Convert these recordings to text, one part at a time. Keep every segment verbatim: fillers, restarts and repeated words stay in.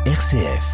R C F.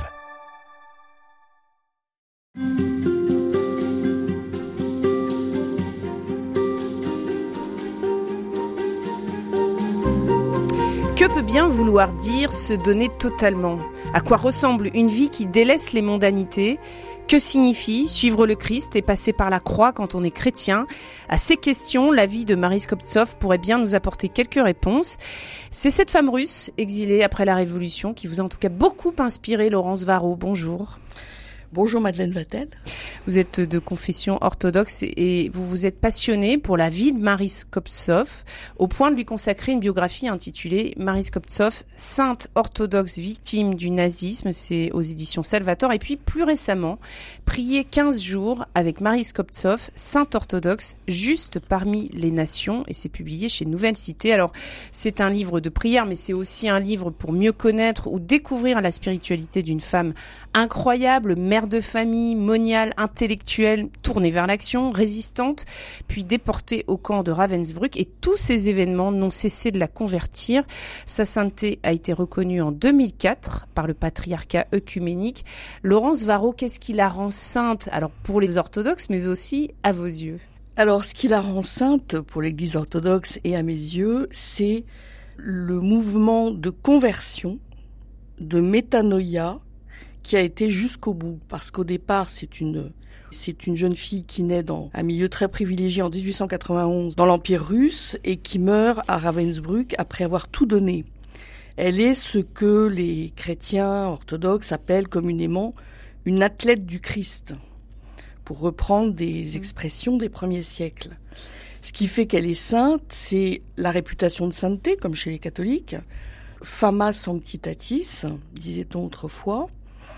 Que peut bien vouloir dire se donner totalement ? À quoi ressemble une vie qui délaisse les mondanités ? Que signifie suivre le Christ et passer par la croix quand on est chrétien ? À ces questions, la vie de Marie Skobtsov pourrait bien nous apporter quelques réponses. C'est cette femme russe, exilée après la Révolution, qui vous a en tout cas beaucoup inspiré, Laurence Varro. Bonjour. Bonjour Madeleine Vatel. Vous êtes de confession orthodoxe et vous vous êtes passionnée pour la vie de Marie Skobtsov au point de lui consacrer une biographie intitulée Marie Skobtsov, sainte orthodoxe victime du nazisme, c'est aux éditions Salvator. Et puis plus récemment, Prier quinze jours avec Marie Skobtsov, sainte orthodoxe, juste parmi les nations, et c'est publié chez Nouvelle Cité. Alors c'est un livre de prière, mais c'est aussi un livre pour mieux connaître ou découvrir la spiritualité d'une femme incroyable, mère de famille, moniale, intellectuelle, tournée vers l'action, résistante, puis déportée au camp de Ravensbrück. Et tous ces événements n'ont cessé de la convertir. Sa sainteté a été reconnue en deux mille quatre par le patriarcat œcuménique. Laurence Varro, qu'est-ce qui la rend sainte, alors pour les orthodoxes, mais aussi à vos yeux ? Alors, ce qui la rend sainte pour l'Église orthodoxe et à mes yeux, c'est le mouvement de conversion, de métanoïa, qui a été jusqu'au bout. Parce qu'au départ, c'est une, c'est une jeune fille qui naît dans un milieu très privilégié en dix-huit cent quatre-vingt-onze dans l'Empire russe et qui meurt à Ravensbrück après avoir tout donné. Elle est ce que les chrétiens orthodoxes appellent communément une athlète du Christ, pour reprendre des expressions des premiers siècles. Ce qui fait qu'elle est sainte, c'est la réputation de sainteté, comme chez les catholiques, fama sanctitatis, disait-on autrefois,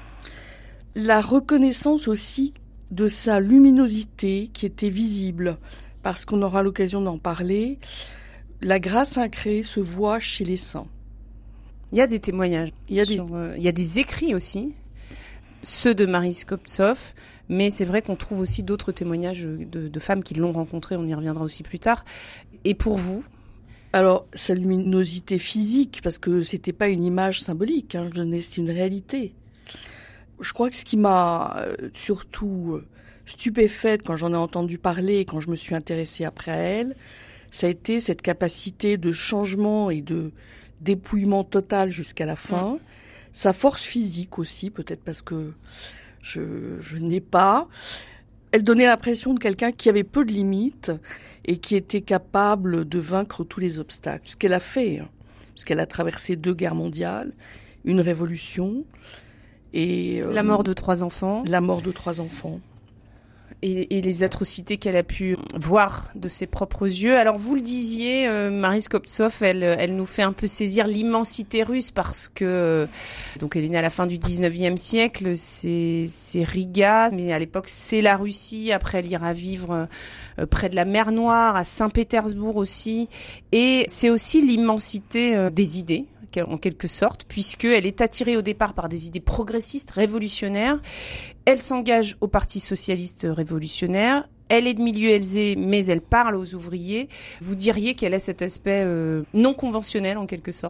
la reconnaissance aussi de sa luminosité qui était visible, parce qu'on aura l'occasion d'en parler, la grâce incréée se voit chez les saints. Il y a des témoignages, il y a des, sur, euh, il y a des écrits aussi, ceux de Marie Skobtsov, mais c'est vrai qu'on trouve aussi d'autres témoignages de, de femmes qui l'ont rencontrée, on y reviendra aussi plus tard. Et pour vous ? Alors, sa luminosité physique, parce que c'était pas une image symbolique, hein, c'est une réalité. Je crois que ce qui m'a surtout stupéfaite quand j'en ai entendu parler, quand je me suis intéressée après à elle, ça a été cette capacité de changement et de dépouillement total jusqu'à la fin. Mmh. Sa force physique aussi, peut-être parce que je, je n'ai pas. Elle donnait l'impression de quelqu'un qui avait peu de limites et qui était capable de vaincre tous les obstacles. Ce qu'elle a fait, hein, parce qu'elle a traversé deux guerres mondiales, une révolution et euh, la mort de trois enfants. La mort de trois enfants. Et, et les atrocités qu'elle a pu voir de ses propres yeux. Alors vous le disiez, euh, Marie Skobtsov, elle, elle nous fait un peu saisir l'immensité russe parce que euh, donc elle est née à la fin du dix-neuvième siècle, c'est, c'est Riga, mais à l'époque c'est la Russie. Après elle ira vivre euh, près de la mer Noire, à Saint-Pétersbourg aussi. Et c'est aussi l'immensité euh, des idées, en quelque sorte, puisqu'elle est attirée au départ par des idées progressistes, révolutionnaires. Elle s'engage au Parti socialiste révolutionnaire. Elle est de milieu aisé, mais elle parle aux ouvriers. Vous diriez qu'elle a cet aspect euh, non conventionnel, en quelque sorte ?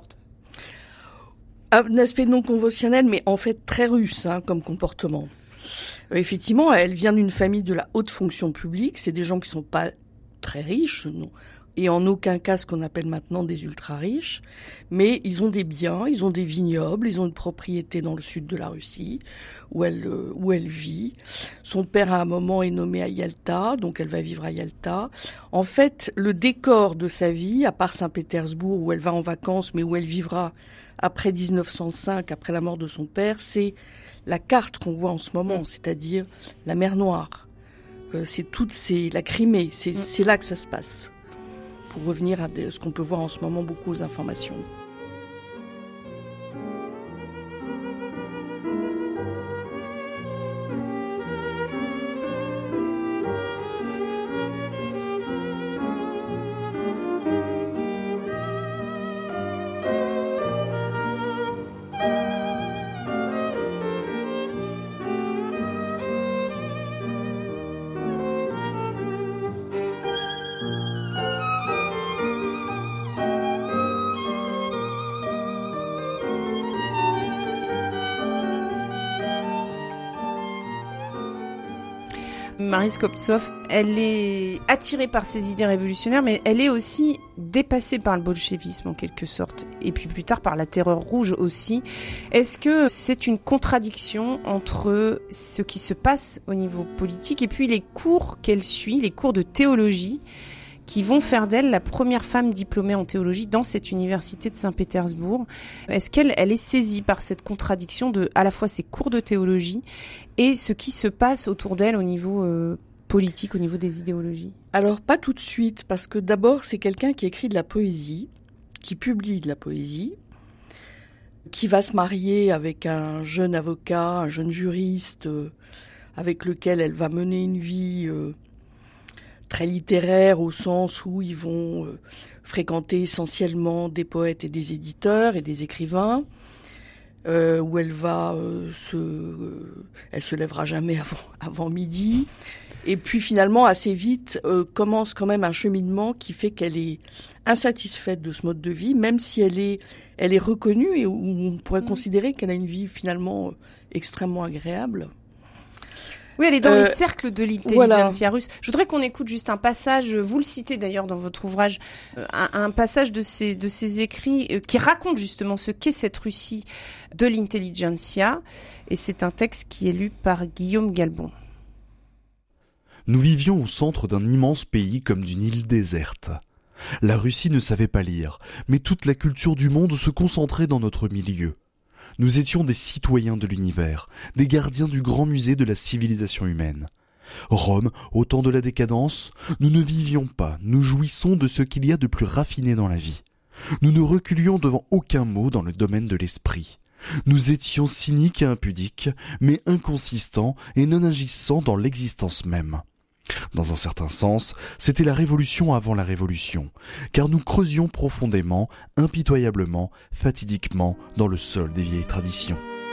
Un aspect non conventionnel, mais en fait très russe, hein, comme comportement. Euh, effectivement, elle vient d'une famille de la haute fonction publique. C'est des gens qui sont pas très riches, non. Et en aucun cas ce qu'on appelle maintenant des ultra-riches, mais ils ont des biens, ils ont des vignobles, ils ont une propriété dans le sud de la Russie, où elle, euh, où elle vit. Son père, à un moment, est nommé à Yalta, donc elle va vivre à Yalta. En fait, le décor de sa vie, à part Saint-Pétersbourg, où elle va en vacances, mais où elle vivra après dix-neuf cent cinq, après la mort de son père, c'est la carte qu'on voit en ce moment, c'est-à-dire la mer Noire. Euh, c'est toute ces, la Crimée, c'est, c'est là que ça se passe. Pour revenir à ce qu'on peut voir en ce moment beaucoup aux informations. Maryse Koptsov, elle est attirée par ses idées révolutionnaires, mais elle est aussi dépassée par le bolchevisme en quelque sorte, et puis plus tard par la terreur rouge aussi. Est-ce que c'est une contradiction entre ce qui se passe au niveau politique et puis les cours qu'elle suit, les cours de théologie, qui vont faire d'elle la première femme diplômée en théologie dans cette université de Saint-Pétersbourg? Est-ce qu'elle elle est saisie par cette contradiction de à la fois ses cours de théologie et ce qui se passe autour d'elle au niveau euh, politique, au niveau des idéologies? Alors pas tout de suite, parce que d'abord c'est quelqu'un qui écrit de la poésie, qui publie de la poésie, qui va se marier avec un jeune avocat, un jeune juriste, euh, avec lequel elle va mener une vie euh, très littéraire, au sens où ils vont euh, fréquenter essentiellement des poètes et des éditeurs et des écrivains, euh, où elle va euh, se, euh, elle se lèvera jamais avant, avant midi. Et puis finalement, assez vite, euh, commence quand même un cheminement qui fait qu'elle est insatisfaite de ce mode de vie, même si elle est, elle est reconnue et où on pourrait mmh. considérer qu'elle a une vie finalement extrêmement agréable. Oui, elle est dans euh, les cercles de l'intelligentsia voilà. russe. Je voudrais qu'on écoute juste un passage, vous le citez d'ailleurs dans votre ouvrage, un, un passage de ses, de ses écrits euh, qui raconte justement ce qu'est cette Russie de l'intelligentsia. Et c'est un texte qui est lu par Guillaume Galbon. Nous vivions au centre d'un immense pays comme d'une île déserte. La Russie ne savait pas lire, mais toute la culture du monde se concentrait dans notre milieu. Nous étions des citoyens de l'univers, des gardiens du grand musée de la civilisation humaine. Rome, au temps de la décadence, nous ne vivions pas, nous jouissons de ce qu'il y a de plus raffiné dans la vie. Nous ne reculions devant aucun mot dans le domaine de l'esprit. Nous étions cyniques et impudiques, mais inconsistants et non agissants dans l'existence même. Dans un certain sens, c'était la révolution avant la révolution, car nous creusions profondément, impitoyablement, fatidiquement dans le sol des vieilles traditions.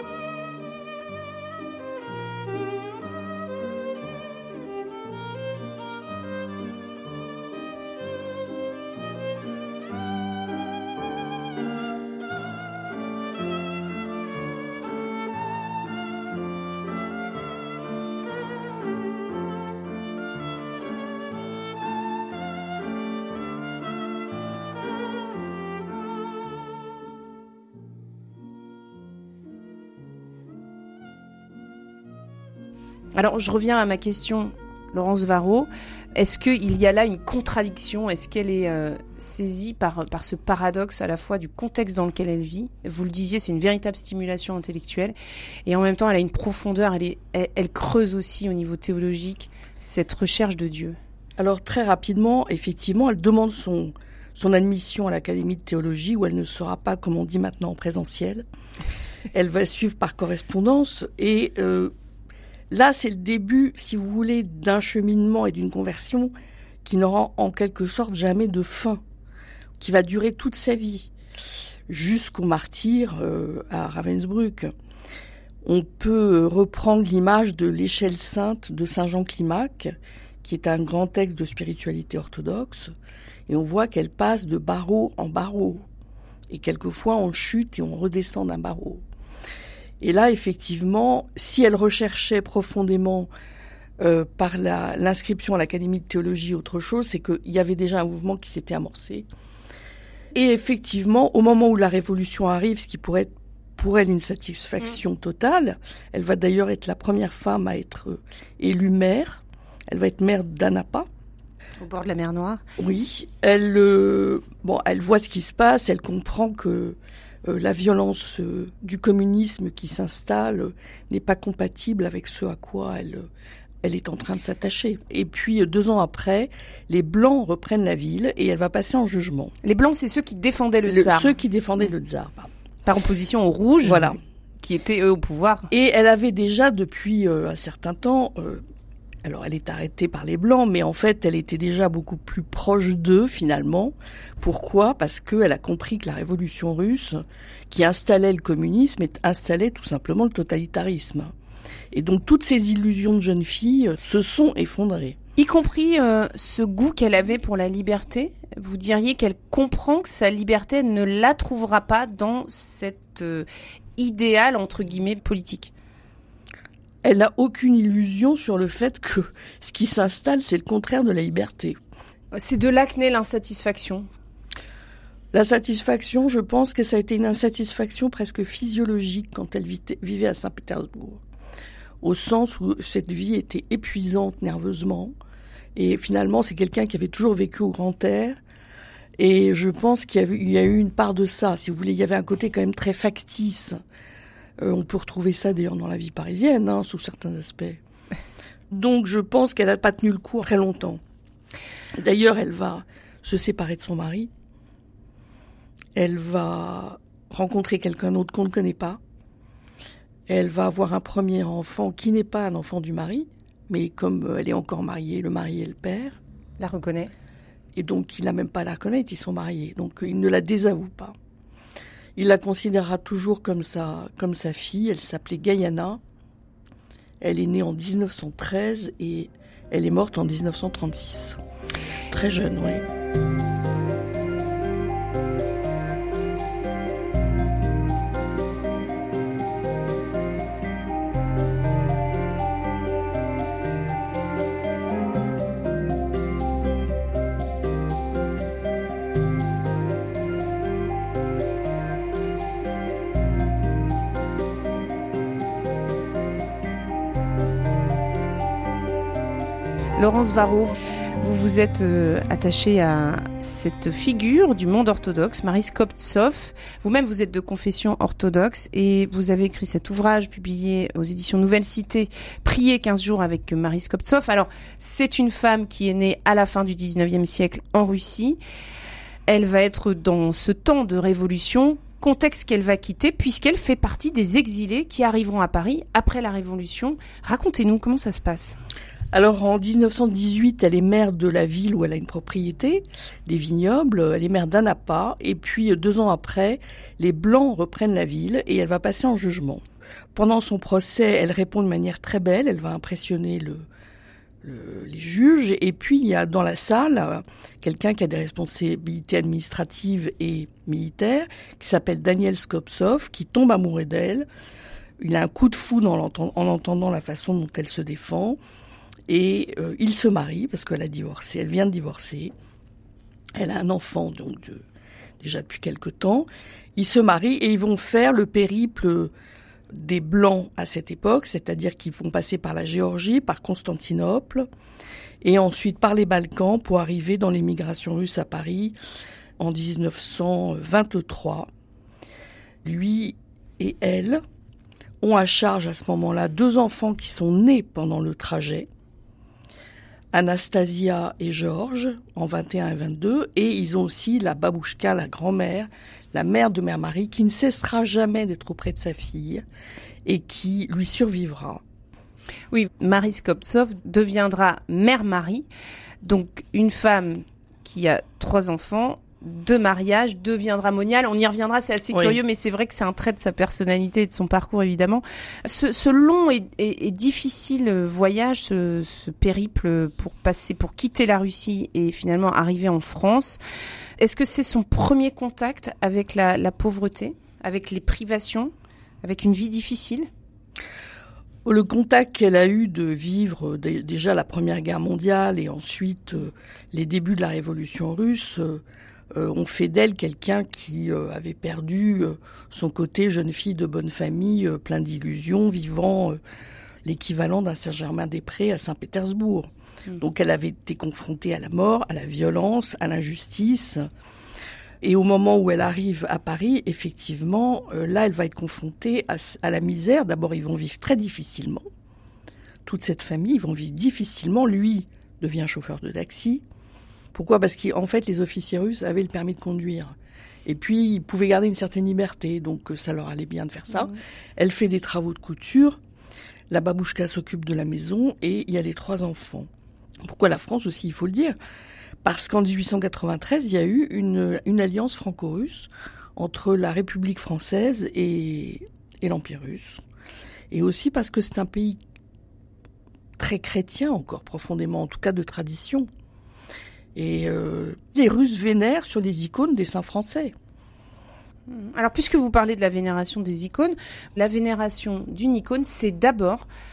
Alors, je reviens à ma question, Laurence Varro. Est-ce qu'il y a là une contradiction? Est-ce qu'elle est euh, saisie par, par ce paradoxe à la fois du contexte dans lequel elle vit? Vous le disiez, c'est une véritable stimulation intellectuelle. Et en même temps, elle a une profondeur, elle, est, elle, elle creuse aussi au niveau théologique cette recherche de Dieu. Alors, très rapidement, effectivement, elle demande son, son admission à l'Académie de théologie, où elle ne sera pas, comme on dit maintenant, en présentiel. Elle va suivre par correspondance et... Euh, Là, c'est le début, si vous voulez, d'un cheminement et d'une conversion qui n'aura en quelque sorte jamais de fin, qui va durer toute sa vie, jusqu'au martyre euh, à Ravensbrück. On peut reprendre l'image de l'échelle sainte de saint Jean Climac, qui est un grand texte de spiritualité orthodoxe, et on voit qu'elle passe de barreau en barreau, et quelquefois on chute et on redescend d'un barreau. Et là, effectivement, si elle recherchait profondément euh, par la, l'inscription à l'Académie de théologie autre chose, c'est qu'il y avait déjà un mouvement qui s'était amorcé. Et effectivement, au moment où la Révolution arrive, ce qui pourrait être pour elle une satisfaction mmh. totale, elle va d'ailleurs être la première femme à être euh, élue maire. Elle va être maire d'Anapa. Au bord de la mer Noire. Oui. Elle, euh, bon, elle voit ce qui se passe, elle comprend que Euh, la violence euh, du communisme qui s'installe euh, n'est pas compatible avec ce à quoi elle, euh, elle est en train de s'attacher. Et puis, euh, deux ans après, les Blancs reprennent la ville et elle va passer en jugement. Les Blancs, c'est ceux qui défendaient le, le tsar. Ceux qui défendaient le tsar. Pardon. Par opposition aux Rouges, voilà. qui étaient eux au pouvoir. Et elle avait déjà, depuis euh, un certain temps... Euh, Alors, elle est arrêtée par les Blancs, mais en fait, elle était déjà beaucoup plus proche d'eux, finalement. Pourquoi ? Parce qu'elle a compris que la révolution russe, qui installait le communisme, installait tout simplement le totalitarisme. Et donc, toutes ces illusions de jeune fille se sont effondrées. Y compris euh, ce goût qu'elle avait pour la liberté. Vous diriez qu'elle comprend que sa liberté ne la trouvera pas dans cet euh, idéal, entre guillemets, politique. elle n'a aucune illusion sur le fait que ce qui s'installe, c'est le contraire de la liberté. C'est de là que naît l'insatisfaction. La satisfaction, je pense que ça a été une insatisfaction presque physiologique quand elle vivait à Saint-Pétersbourg. Au sens où cette vie était épuisante nerveusement. Et finalement, c'est quelqu'un qui avait toujours vécu au grand air. Et je pense qu'il y a eu, il y a eu une part de ça. Si vous voulez, il y avait un côté quand même très factice. Euh, on peut retrouver ça d'ailleurs dans la vie parisienne, hein, sous certains aspects. Donc je pense qu'elle n'a pas tenu le coup très longtemps. D'ailleurs, elle va se séparer de son mari. Elle va rencontrer quelqu'un d'autre qu'on ne connaît pas. Elle va avoir un premier enfant qui n'est pas un enfant du mari, mais comme elle est encore mariée, le mari est le père. La reconnaît. Et donc, il n'a même pas à la reconnaître, ils sont mariés. Donc, il ne la désavoue pas. Il la considérera toujours comme sa, comme sa fille. Elle s'appelait Guyana. Elle est née en dix-neuf cent treize et elle est morte en dix-neuf cent trente-six. Très jeune, oui. Laurence Varro, vous vous êtes euh, attachée à cette figure du monde orthodoxe, Maryse Koptsov. Vous-même, vous êtes de confession orthodoxe et vous avez écrit cet ouvrage publié aux éditions Nouvelle Cité, Prier quinze jours avec Maryse Koptsov. Alors, c'est une femme qui est née à la fin du dix-neuvième siècle en Russie. Elle va être dans ce temps de révolution, contexte qu'elle va quitter puisqu'elle fait partie des exilés qui arriveront à Paris après la Révolution. Racontez-nous comment ça se passe. Alors en dix-neuf cent dix-huit, elle est maire de la ville où elle a une propriété, des vignobles, elle est maire d'Annapa, et puis deux ans après, les Blancs reprennent la ville et elle va passer en jugement. Pendant son procès, elle répond de manière très belle, elle va impressionner le, le, les juges, et puis il y a dans la salle quelqu'un qui a des responsabilités administratives et militaires, qui s'appelle Daniel Skoptsov, qui tombe amoureux d'elle. Il a un coup de foudre en, en entendant la façon dont elle se défend. Et euh, il se marie parce qu'elle a divorcé, elle vient de divorcer. Elle a un enfant donc de, déjà depuis quelque temps. Ils se marient et ils vont faire le périple des Blancs à cette époque, c'est-à-dire qu'ils vont passer par la Géorgie, par Constantinople, et ensuite par les Balkans pour arriver dans l'émigration russe à Paris en dix-neuf cent vingt-trois. Lui et elle ont à charge à ce moment-là deux enfants qui sont nés pendant le trajet. Anastasia et Georges, en vingt et un et vingt-deux, et ils ont aussi la babouchka, la grand-mère, la mère de Mère Marie, qui ne cessera jamais d'être auprès de sa fille et qui lui survivra. Oui, Maryse Koptsov deviendra Mère Marie, donc une femme qui a trois enfants, deux mariages, deviendra moniale. On y reviendra, c'est assez oui. curieux, mais c'est vrai que c'est un trait de sa personnalité et de son parcours, évidemment. Ce, ce long et, et, et difficile voyage, ce, ce périple pour passer, pour quitter la Russie et finalement arriver en France, est-ce que c'est son premier contact avec la, la pauvreté, avec les privations, avec une vie difficile ? Le contact qu'elle a eu de vivre déjà la Première Guerre mondiale et ensuite les débuts de la Révolution russe Euh, on fait d'elle quelqu'un qui euh, avait perdu euh, son côté jeune fille de bonne famille, euh, plein d'illusions, vivant euh, l'équivalent d'un Saint-Germain-des-Prés à Saint-Pétersbourg. Mmh. Donc elle avait été confrontée à la mort, à la violence, à l'injustice. Et au moment où elle arrive à Paris, effectivement, euh, là, elle va être confrontée à, à la misère. D'abord, ils vont vivre très difficilement. Toute cette famille, ils vont vivre difficilement. Lui devient chauffeur de taxi. Pourquoi ? Parce qu'en fait, les officiers russes avaient le permis de conduire. Et puis, ils pouvaient garder une certaine liberté, donc ça leur allait bien de faire ça. Mmh. Elle fait des travaux de couture, la babouchka s'occupe de la maison, et il y a les trois enfants. Pourquoi la France aussi, il faut le dire ? Parce qu'en dix-huit cent quatre-vingt-treize, il y a eu une, une alliance franco-russe entre la République française et, et l'Empire russe. Et aussi parce que c'est un pays très chrétien encore, profondément, en tout cas de tradition. Et euh, les Russes vénèrent sur les icônes des saints français. Alors, puisque vous parlez de la vénération des icônes, la vénération d'une icône, c'est d'abord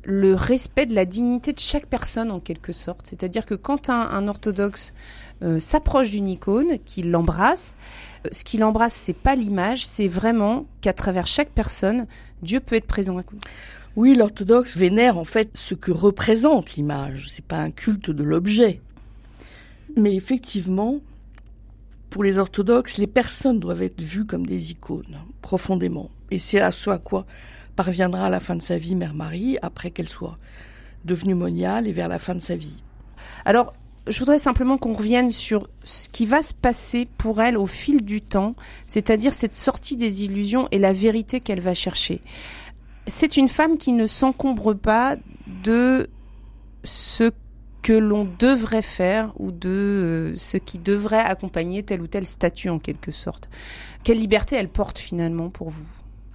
le respect de la dignité de chaque personne en quelque sorte. C'est-à-dire que quand un, un orthodoxe euh, s'approche d'une icône, qu'il l'embrasse, euh, ce qu'il embrasse, c'est pas l'image, c'est vraiment qu'à travers chaque personne, Dieu peut être présent. Oui, l'orthodoxe vénère en fait ce que représente l'image. C'est pas un culte de l'objet. Mais effectivement, pour les orthodoxes, les personnes doivent être vues comme des icônes, profondément. Et c'est à ce à quoi parviendra à la fin de sa vie Mère Marie, après qu'elle soit devenue moniale et vers la fin de sa vie. Alors, je voudrais simplement qu'on revienne sur ce qui va se passer pour elle au fil du temps, c'est-à-dire cette sortie des illusions et la vérité qu'elle va chercher. C'est une femme qui ne s'encombre pas de ce que l'on devrait faire ou de ce qui devrait accompagner tel ou tel statut en quelque sorte. Quelle liberté elle porte finalement pour vous ?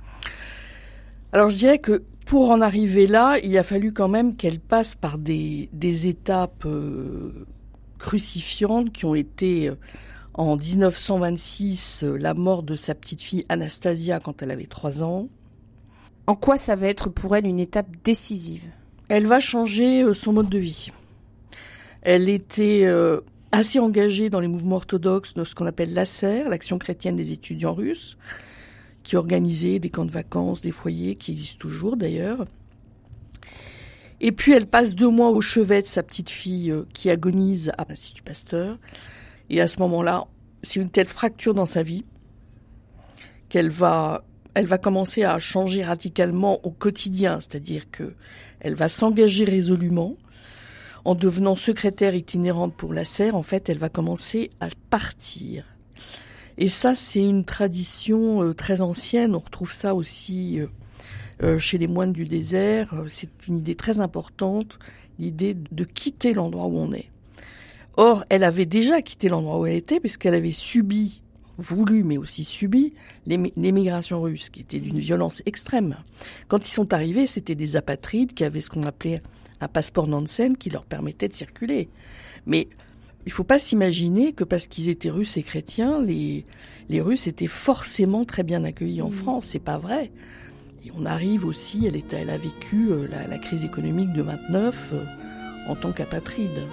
Alors je dirais que pour en arriver là, il a fallu quand même qu'elle passe par des, des étapes euh, crucifiantes qui ont été euh, en dix-neuf cent vingt-six euh, la mort de sa petite fille Anastasia quand elle avait trois ans. En quoi ça va être pour elle une étape décisive ? Elle va changer euh, son mode de vie. Elle était euh, assez engagée dans les mouvements orthodoxes de ce qu'on appelle l'A C E R, l'Action chrétienne des étudiants russes, qui organisait des camps de vacances, des foyers, qui existent toujours d'ailleurs. Et puis elle passe deux mois au chevet de sa petite fille euh, qui agonise à l'Institut Pasteur. Et à ce moment-là, c'est une telle fracture dans sa vie qu'elle va, elle va commencer à changer radicalement au quotidien. C'est-à-dire que elle va s'engager résolument. En devenant secrétaire itinérante pour l'A C E R, en fait, elle va commencer à partir. Et ça, c'est une tradition euh, très ancienne. On retrouve ça aussi euh, euh, chez les moines du désert. C'est une idée très importante, l'idée de quitter l'endroit où on est. Or, elle avait déjà quitté l'endroit où elle était, puisqu'elle avait subi, voulu, mais aussi subi, l'ém- l'émigration russe, qui était d'une violence extrême. Quand ils sont arrivés, c'était des apatrides qui avaient ce qu'on appelait un passeport Nansen qui leur permettait de circuler. Mais il faut pas s'imaginer que parce qu'ils étaient russes et chrétiens, les, les Russes étaient forcément très bien accueillis en mmh. France. C'est pas vrai. Et on arrive aussi, elle, était, elle a vécu euh, la, la crise économique de vingt-neuf euh, en tant qu'apatride.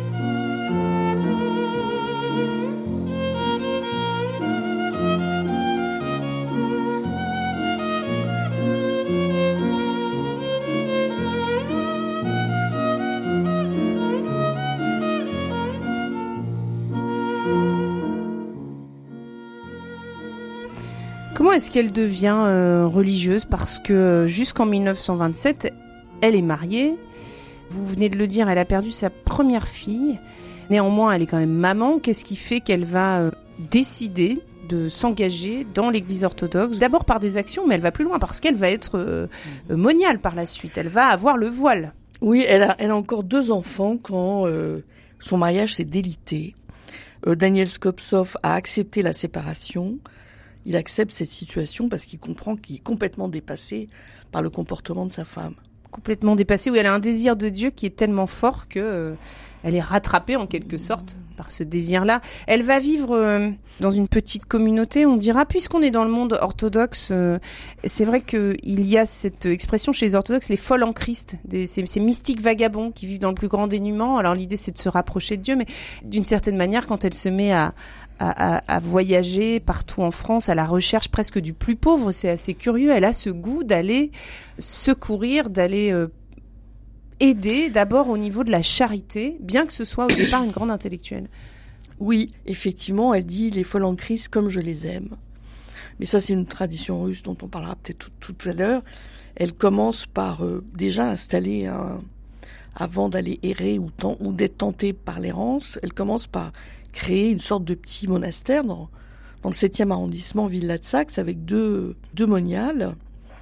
Comment est-ce qu'elle devient euh, religieuse ? Parce que jusqu'en dix-neuf cent vingt-sept, elle est mariée. Vous venez de le dire, elle a perdu sa première fille. Néanmoins, elle est quand même maman. Qu'est-ce qui fait qu'elle va euh, décider de s'engager dans l'Église orthodoxe ? D'abord par des actions, mais elle va plus loin parce qu'elle va être euh, moniale par la suite. Elle va avoir le voile. Oui, elle a, elle a encore deux enfants quand euh, son mariage s'est délité. Euh, Daniel Skoptsov a accepté la séparation. Il accepte cette situation parce qu'il comprend qu'il est complètement dépassé par le comportement de sa femme. Complètement dépassée, oui, elle a un désir de Dieu qui est tellement fort que euh, elle est rattrapée en quelque sorte par ce désir-là. Elle va vivre euh, dans une petite communauté, on dira, puisqu'on est dans le monde orthodoxe, euh, c'est vrai qu'il y a cette expression chez les orthodoxes, les folles en Christ, des, ces, ces mystiques vagabonds qui vivent dans le plus grand dénuement. Alors l'idée c'est de se rapprocher de Dieu, mais d'une certaine manière, quand elle se met à À, à, à voyager partout en France à la recherche presque du plus pauvre, c'est assez curieux. Elle a ce goût d'aller secourir, d'aller euh, aider, d'abord au niveau de la charité, bien que ce soit au départ une grande intellectuelle. Oui, effectivement, elle dit les folles en Christ comme je les aime. Mais ça, c'est une tradition russe dont on parlera peut-être tout, tout à l'heure. Elle commence par euh, déjà installer un, avant d'aller errer ou, ten, ou d'être tentée par l'errance, elle commence par créer une sorte de petit monastère dans, dans le septième arrondissement, Villa-de-Saxe, avec deux, deux moniales.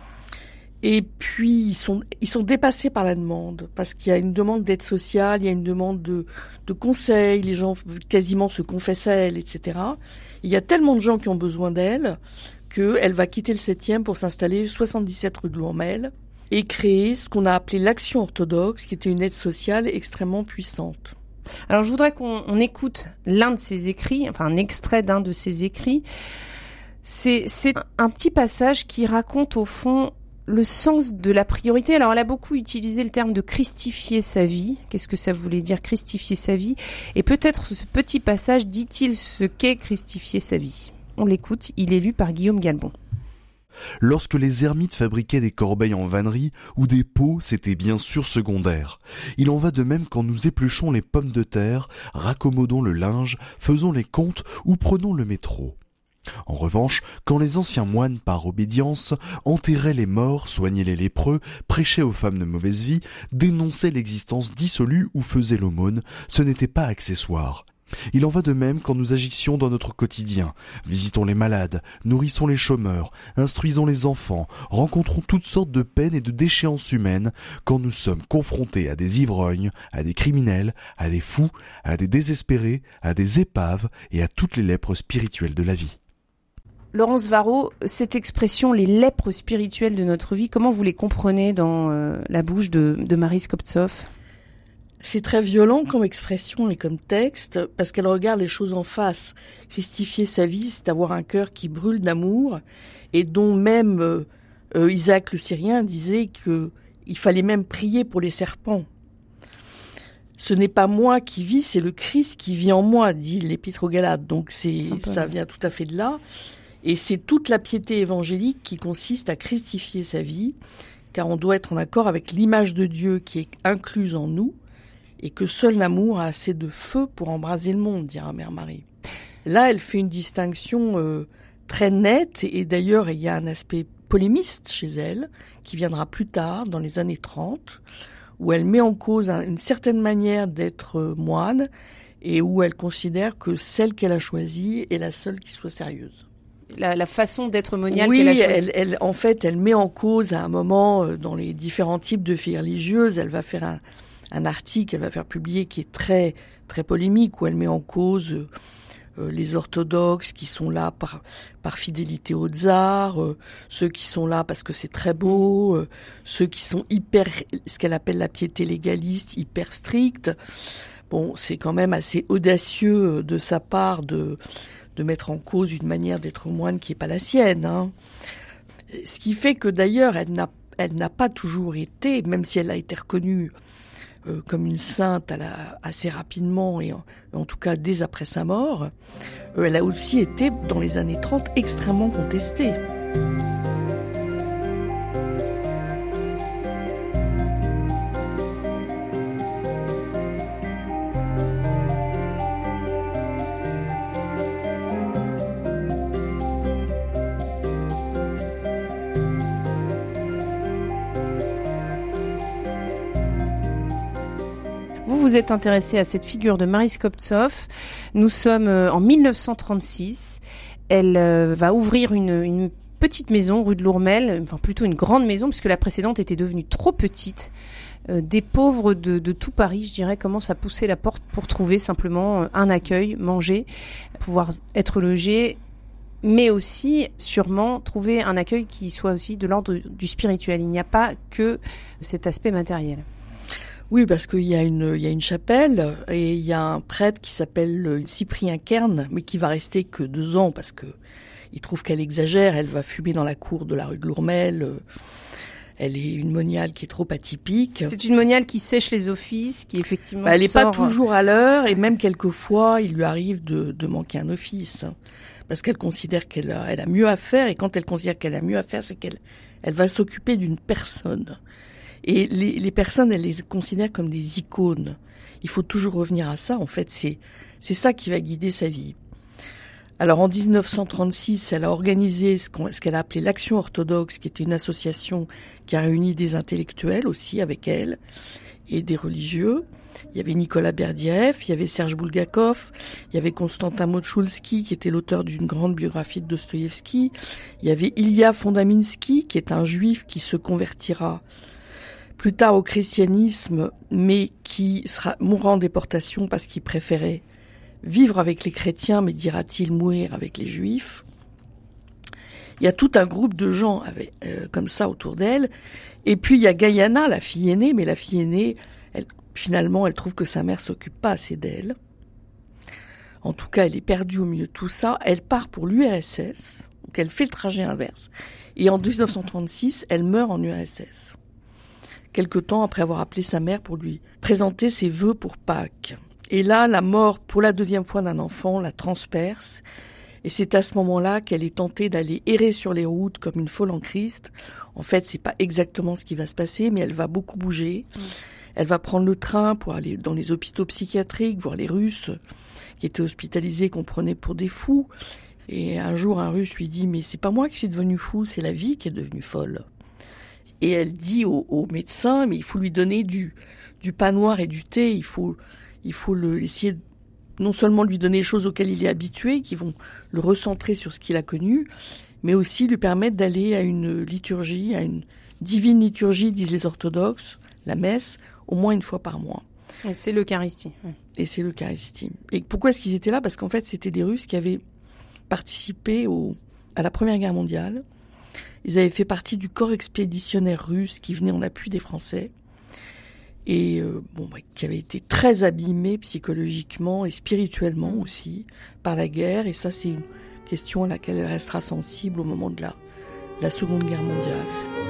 Et puis, ils sont, ils sont dépassés par la demande, parce qu'il y a une demande d'aide sociale, il y a une demande de, de conseils, les gens quasiment se confessent à elle, et cetera. Il y a tellement de gens qui ont besoin d'elle qu'elle va quitter le septième pour s'installer soixante-dix-sept rue de Lourmel et créer ce qu'on a appelé l'Action orthodoxe, qui était une aide sociale extrêmement puissante. Alors je voudrais qu'on on écoute l'un de ses écrits, enfin un extrait d'un de ses écrits. C'est, c'est un petit passage qui raconte au fond le sens de la priorité. Alors, elle a beaucoup utilisé le terme de christifier sa vie. Qu'est-ce que ça voulait dire, christifier sa vie? Et peut-être ce petit passage dit-il ce qu'est christifier sa vie. On l'écoute, il est lu par Guillaume Galbon. Lorsque les ermites fabriquaient des corbeilles en vannerie ou des pots, c'était bien sûr secondaire. Il en va de même quand nous épluchons les pommes de terre, raccommodons le linge, faisons les comptes ou prenons le métro. En revanche, quand les anciens moines, par obédience, enterraient les morts, soignaient les lépreux, prêchaient aux femmes de mauvaise vie, dénonçaient l'existence dissolue ou faisaient l'aumône, ce n'était pas accessoire. Il en va de même quand nous agissions dans notre quotidien. Visitons les malades, nourrissons les chômeurs, instruisons les enfants, rencontrons toutes sortes de peines et de déchéances humaines quand nous sommes confrontés à des ivrognes, à des criminels, à des fous, à des désespérés, à des épaves et à toutes les lèpres spirituelles de la vie. Laurence Varro, cette expression, les lèpres spirituelles de notre vie, comment vous les comprenez dans euh, la bouche de, de Marie Skobtsov ? C'est très violent comme expression et comme texte, parce qu'elle regarde les choses en face. Christifier sa vie, c'est avoir un cœur qui brûle d'amour, et dont même euh, euh, Isaac le Syrien disait que il fallait même prier pour les serpents. Ce n'est pas moi qui vis, c'est le Christ qui vit en moi, dit l'Épître aux Galates. Donc c'est, ça vient tout à fait de là. Et c'est toute la piété évangélique qui consiste à christifier sa vie, car on doit être en accord avec l'image de Dieu qui est incluse en nous, et que seul l'amour a assez de feu pour embraser le monde, dira Mère Marie. Là, elle fait une distinction euh, très nette, et d'ailleurs, il y a un aspect polémiste chez elle, qui viendra plus tard, dans les années trente, où elle met en cause un, une certaine manière d'être euh, moine, et où elle considère que celle qu'elle a choisie est la seule qui soit sérieuse. La, la façon d'être moniale oui, qu'elle a choisie. elle, elle, en fait, elle met en cause à un moment, euh, dans les différents types de filles religieuses, elle va faire un, un article qu'elle va faire publier qui est très très polémique, où elle met en cause euh, euh, les orthodoxes qui sont là par par fidélité au tsar, euh, ceux qui sont là parce que c'est très beau, euh, ceux qui sont hyper, ce qu'elle appelle la piété légaliste, hyper stricte. Bon, c'est quand même assez audacieux de sa part de de mettre en cause une manière d'être moine qui est pas la sienne, hein. Ce qui fait que d'ailleurs, elle n'a elle n'a pas toujours été, même si elle a été reconnue euh, comme une sainte à la, assez rapidement, et en, en tout cas dès après sa mort, euh, elle a aussi été, dans les années trente, extrêmement contestée. Vous êtes intéressé à cette figure de Marie Skobtsov. Nous sommes en mille neuf cent trente-six. Elle euh, va ouvrir une, une petite maison rue de Lourmel, enfin plutôt une grande maison puisque la précédente était devenue trop petite. Euh, des pauvres de, de tout Paris, je dirais, commencent à pousser la porte pour trouver simplement un accueil, manger, pouvoir être logés, mais aussi sûrement trouver un accueil qui soit aussi de l'ordre du spirituel. Il n'y a pas que cet aspect matériel. Oui, parce qu'il y a une, il y a une chapelle et il y a un prêtre qui s'appelle Cyprien Kern, mais qui va rester que deux ans parce que il trouve qu'elle exagère. Elle va fumer dans la cour de la rue de Lourmel. Elle est une moniale qui est trop atypique. C'est une moniale qui sèche les offices, qui effectivement bah, elle n'est sort... pas toujours à l'heure et même quelquefois il lui arrive de, de manquer un office parce qu'elle considère qu'elle a, elle a mieux à faire, et quand elle considère qu'elle a mieux à faire, c'est qu'elle elle va s'occuper d'une personne. Et les, les personnes, elle les considère comme des icônes. Il faut toujours revenir à ça. En fait, c'est c'est ça qui va guider sa vie. Alors, en dix-neuf cent trente-six, elle a organisé ce, qu'on, ce qu'elle a appelé l'Action orthodoxe, qui était une association qui a réuni des intellectuels aussi avec elle et des religieux. Il y avait Nicolas Berdyaev, il y avait Serge Boulgakov, il y avait Konstantin Moszulski, qui était l'auteur d'une grande biographie de Dostoïevski. Il y avait Ilya Fondaminsky, qui est un juif qui se convertira plus tard au christianisme, mais qui sera mourant en déportation parce qu'il préférait vivre avec les chrétiens, mais dira-t-il mourir avec les juifs. Il y a tout un groupe de gens avec, euh, comme ça autour d'elle. Et puis il y a Gayana, la fille aînée, mais la fille aînée, elle, finalement, elle trouve que sa mère s'occupe pas assez d'elle. En tout cas, elle est perdue au milieu de tout ça. Elle part pour l'U R S S. Donc elle fait le trajet inverse. Et en dix-neuf cent trente-six, elle meurt en U R S S. Quelque temps après avoir appelé sa mère pour lui présenter ses vœux pour Pâques. Et là, la mort pour la deuxième fois d'un enfant la transperce. Et c'est à ce moment-là qu'elle est tentée d'aller errer sur les routes comme une folle en Christ. En fait, c'est pas exactement ce qui va se passer, mais elle va beaucoup bouger. Mmh. Elle va prendre le train pour aller dans les hôpitaux psychiatriques, voir les Russes qui étaient hospitalisés, qu'on prenait pour des fous. Et un jour, un Russe lui dit « Mais c'est pas moi qui suis devenu fou, c'est la vie qui est devenue folle. » Et elle dit au, au médecin « Mais il faut lui donner du, du pain noir et du thé, il faut, il faut le, essayer de non seulement lui donner des choses auxquelles il est habitué, qui vont le recentrer sur ce qu'il a connu, mais aussi lui permettre d'aller à une liturgie, à une divine liturgie, disent les orthodoxes, la messe, au moins une fois par mois. » Et c'est l'Eucharistie. Et c'est l'Eucharistie. Et pourquoi est-ce qu'ils étaient là ? Parce qu'en fait, c'était des Russes qui avaient participé au, à la Première Guerre mondiale. Ils avaient fait partie du corps expéditionnaire russe qui venait en appui des Français. Et euh, bon, bah, qui avait été très abîmé psychologiquement et spirituellement aussi par la guerre. Et ça, c'est une question à laquelle elle restera sensible au moment de la, la Seconde Guerre mondiale.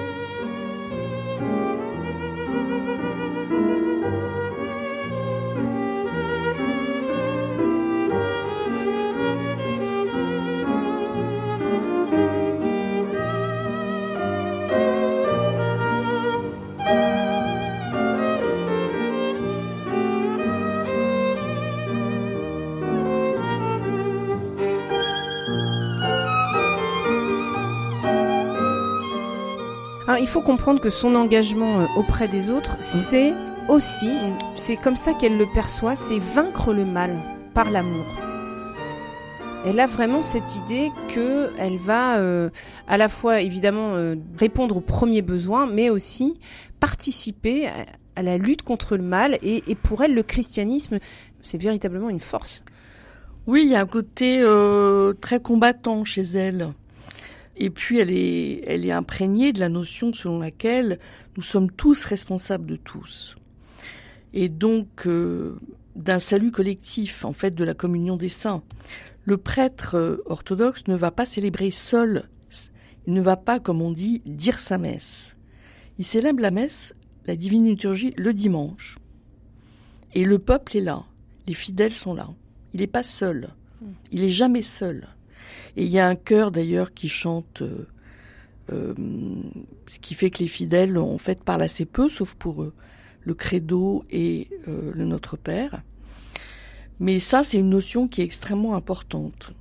Alors, il faut comprendre que son engagement auprès des autres, c'est aussi, c'est comme ça qu'elle le perçoit, c'est vaincre le mal par l'amour. Elle a vraiment cette idée qu'elle va euh, à la fois évidemment euh, répondre aux premiers besoins, mais aussi participer à, à la lutte contre le mal. Et, et pour elle, le christianisme, c'est véritablement une force. Oui, il y a un côté euh, très combattant chez elle. Et puis, elle est, elle est imprégnée de la notion selon laquelle nous sommes tous responsables de tous. Et donc, euh, d'un salut collectif, en fait, de la communion des saints. Le prêtre euh, orthodoxe ne va pas célébrer seul, il ne va pas, comme on dit, dire sa messe. Il célèbre la messe, la divine liturgie, le dimanche. Et le peuple est là, les fidèles sont là. Il n'est pas seul, il n'est jamais seul. Et il y a un chœur d'ailleurs qui chante, euh, euh, ce qui fait que les fidèles en fait parlent assez peu, sauf pour eux, le credo et euh, le Notre Père. Mais ça, c'est une notion qui est extrêmement importante.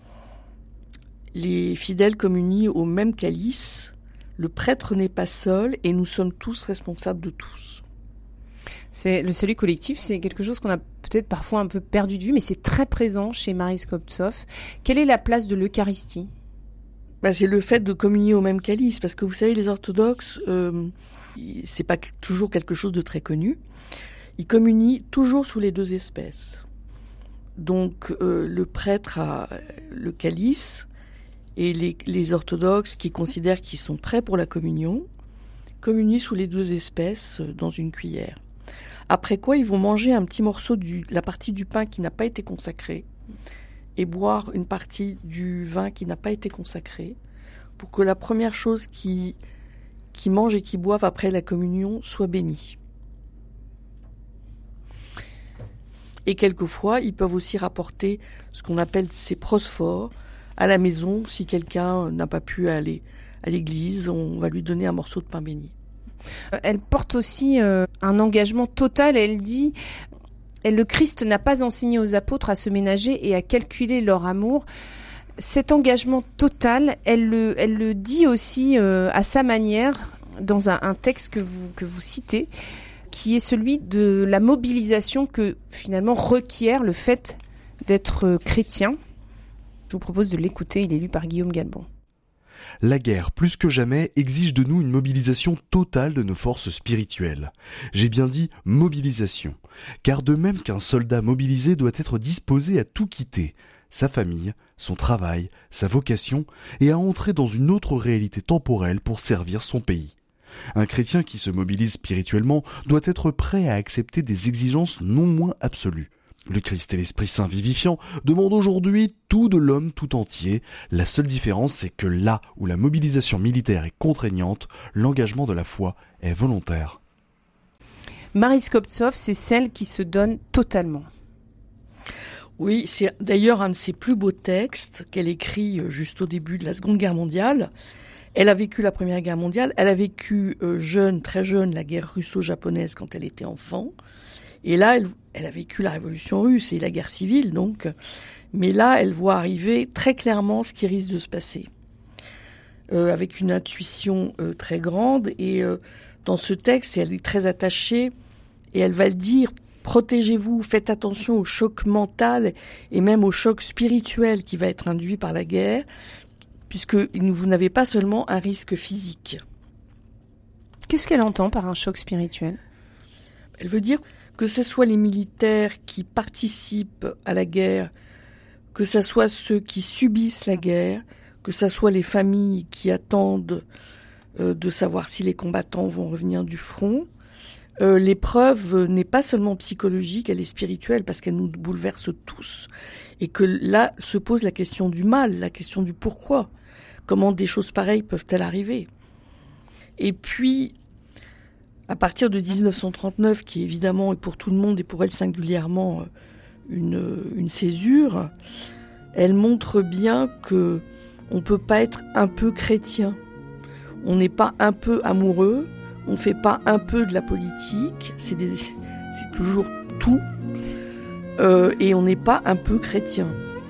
Les fidèles communient au même calice, le prêtre n'est pas seul et nous sommes tous responsables de tous. C'est, le salut collectif, c'est quelque chose qu'on a peut-être parfois un peu perdu de vue, mais c'est très présent chez Marie Skobtsov. Quelle est la place de l'Eucharistie ? Ben, c'est le fait de communier au même calice, parce que vous savez, les orthodoxes, euh, c'est pas toujours quelque chose de très connu. Ils communient toujours sous les deux espèces. Donc euh, le prêtre a le calice, et les, les orthodoxes qui considèrent qu'ils sont prêts pour la communion, communient sous les deux espèces dans une cuillère. Après quoi, ils vont manger un petit morceau de la partie du pain qui n'a pas été consacrée et boire une partie du vin qui n'a pas été consacré pour que la première chose qu'ils qui mangent et qu'ils boivent après la communion soit bénie. Et quelquefois, ils peuvent aussi rapporter ce qu'on appelle ces prosphores à la maison. Si quelqu'un n'a pas pu aller à l'église, on va lui donner un morceau de pain béni. Elle porte aussi euh, un engagement total. Elle dit, elle, le Christ n'a pas enseigné aux apôtres à se ménager et à calculer leur amour. Cet engagement total, elle le, elle le dit aussi euh, à sa manière dans un, un texte que vous, que vous citez, qui est celui de la mobilisation que finalement requiert le fait d'être chrétien. Je vous propose de l'écouter, il est lu par Guillaume Galbon. La guerre, plus que jamais, exige de nous une mobilisation totale de nos forces spirituelles. J'ai bien dit mobilisation, car de même qu'un soldat mobilisé doit être disposé à tout quitter, sa famille, son travail, sa vocation, et à entrer dans une autre réalité temporelle pour servir son pays. Un chrétien qui se mobilise spirituellement doit être prêt à accepter des exigences non moins absolues. Le Christ et l'Esprit Saint vivifiant demandent aujourd'hui tout de l'homme tout entier. La seule différence, c'est que là où la mobilisation militaire est contraignante, l'engagement de la foi est volontaire. Marie Skobtsov, c'est celle qui se donne totalement. Oui, c'est d'ailleurs un de ses plus beaux textes qu'elle écrit juste au début de la Seconde Guerre mondiale. Elle a vécu la Première Guerre mondiale, elle a vécu euh, jeune, très jeune, la guerre russo-japonaise quand elle était enfant. Et là, elle, elle a vécu la révolution russe et la guerre civile, donc. Mais là, elle voit arriver très clairement ce qui risque de se passer. Euh, avec une intuition euh, très grande. Et euh, dans ce texte, elle est très attachée. Et elle va le dire, protégez-vous, faites attention au choc mental et même au choc spirituel qui va être induit par la guerre, puisque vous n'avez pas seulement un risque physique. Qu'est-ce qu'elle entend par un choc spirituel ? Elle veut dire que ce soit les militaires qui participent à la guerre, que ce soit ceux qui subissent la guerre, que ce soit les familles qui attendent euh, de savoir si les combattants vont revenir du front. Euh, l'épreuve n'est pas seulement psychologique, elle est spirituelle parce qu'elle nous bouleverse tous. Et que là se pose la question du mal, la question du pourquoi. Comment des choses pareilles peuvent-elles arriver ? Et puis, à partir de dix-neuf cent trente-neuf, qui évidemment est pour tout le monde et pour elle singulièrement une, une césure, elle montre bien que on ne peut pas être un peu chrétien. On n'est pas un peu amoureux, on ne fait pas un peu de la politique, c'est, des, c'est toujours tout, euh, et on n'est pas un peu chrétien.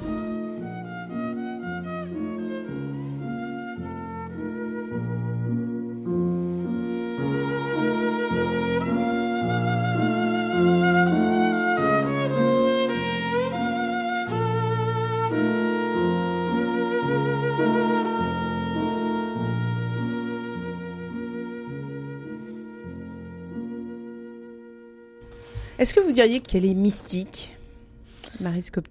Est-ce que vous diriez qu'elle est mystique, Marie Skobtsov ?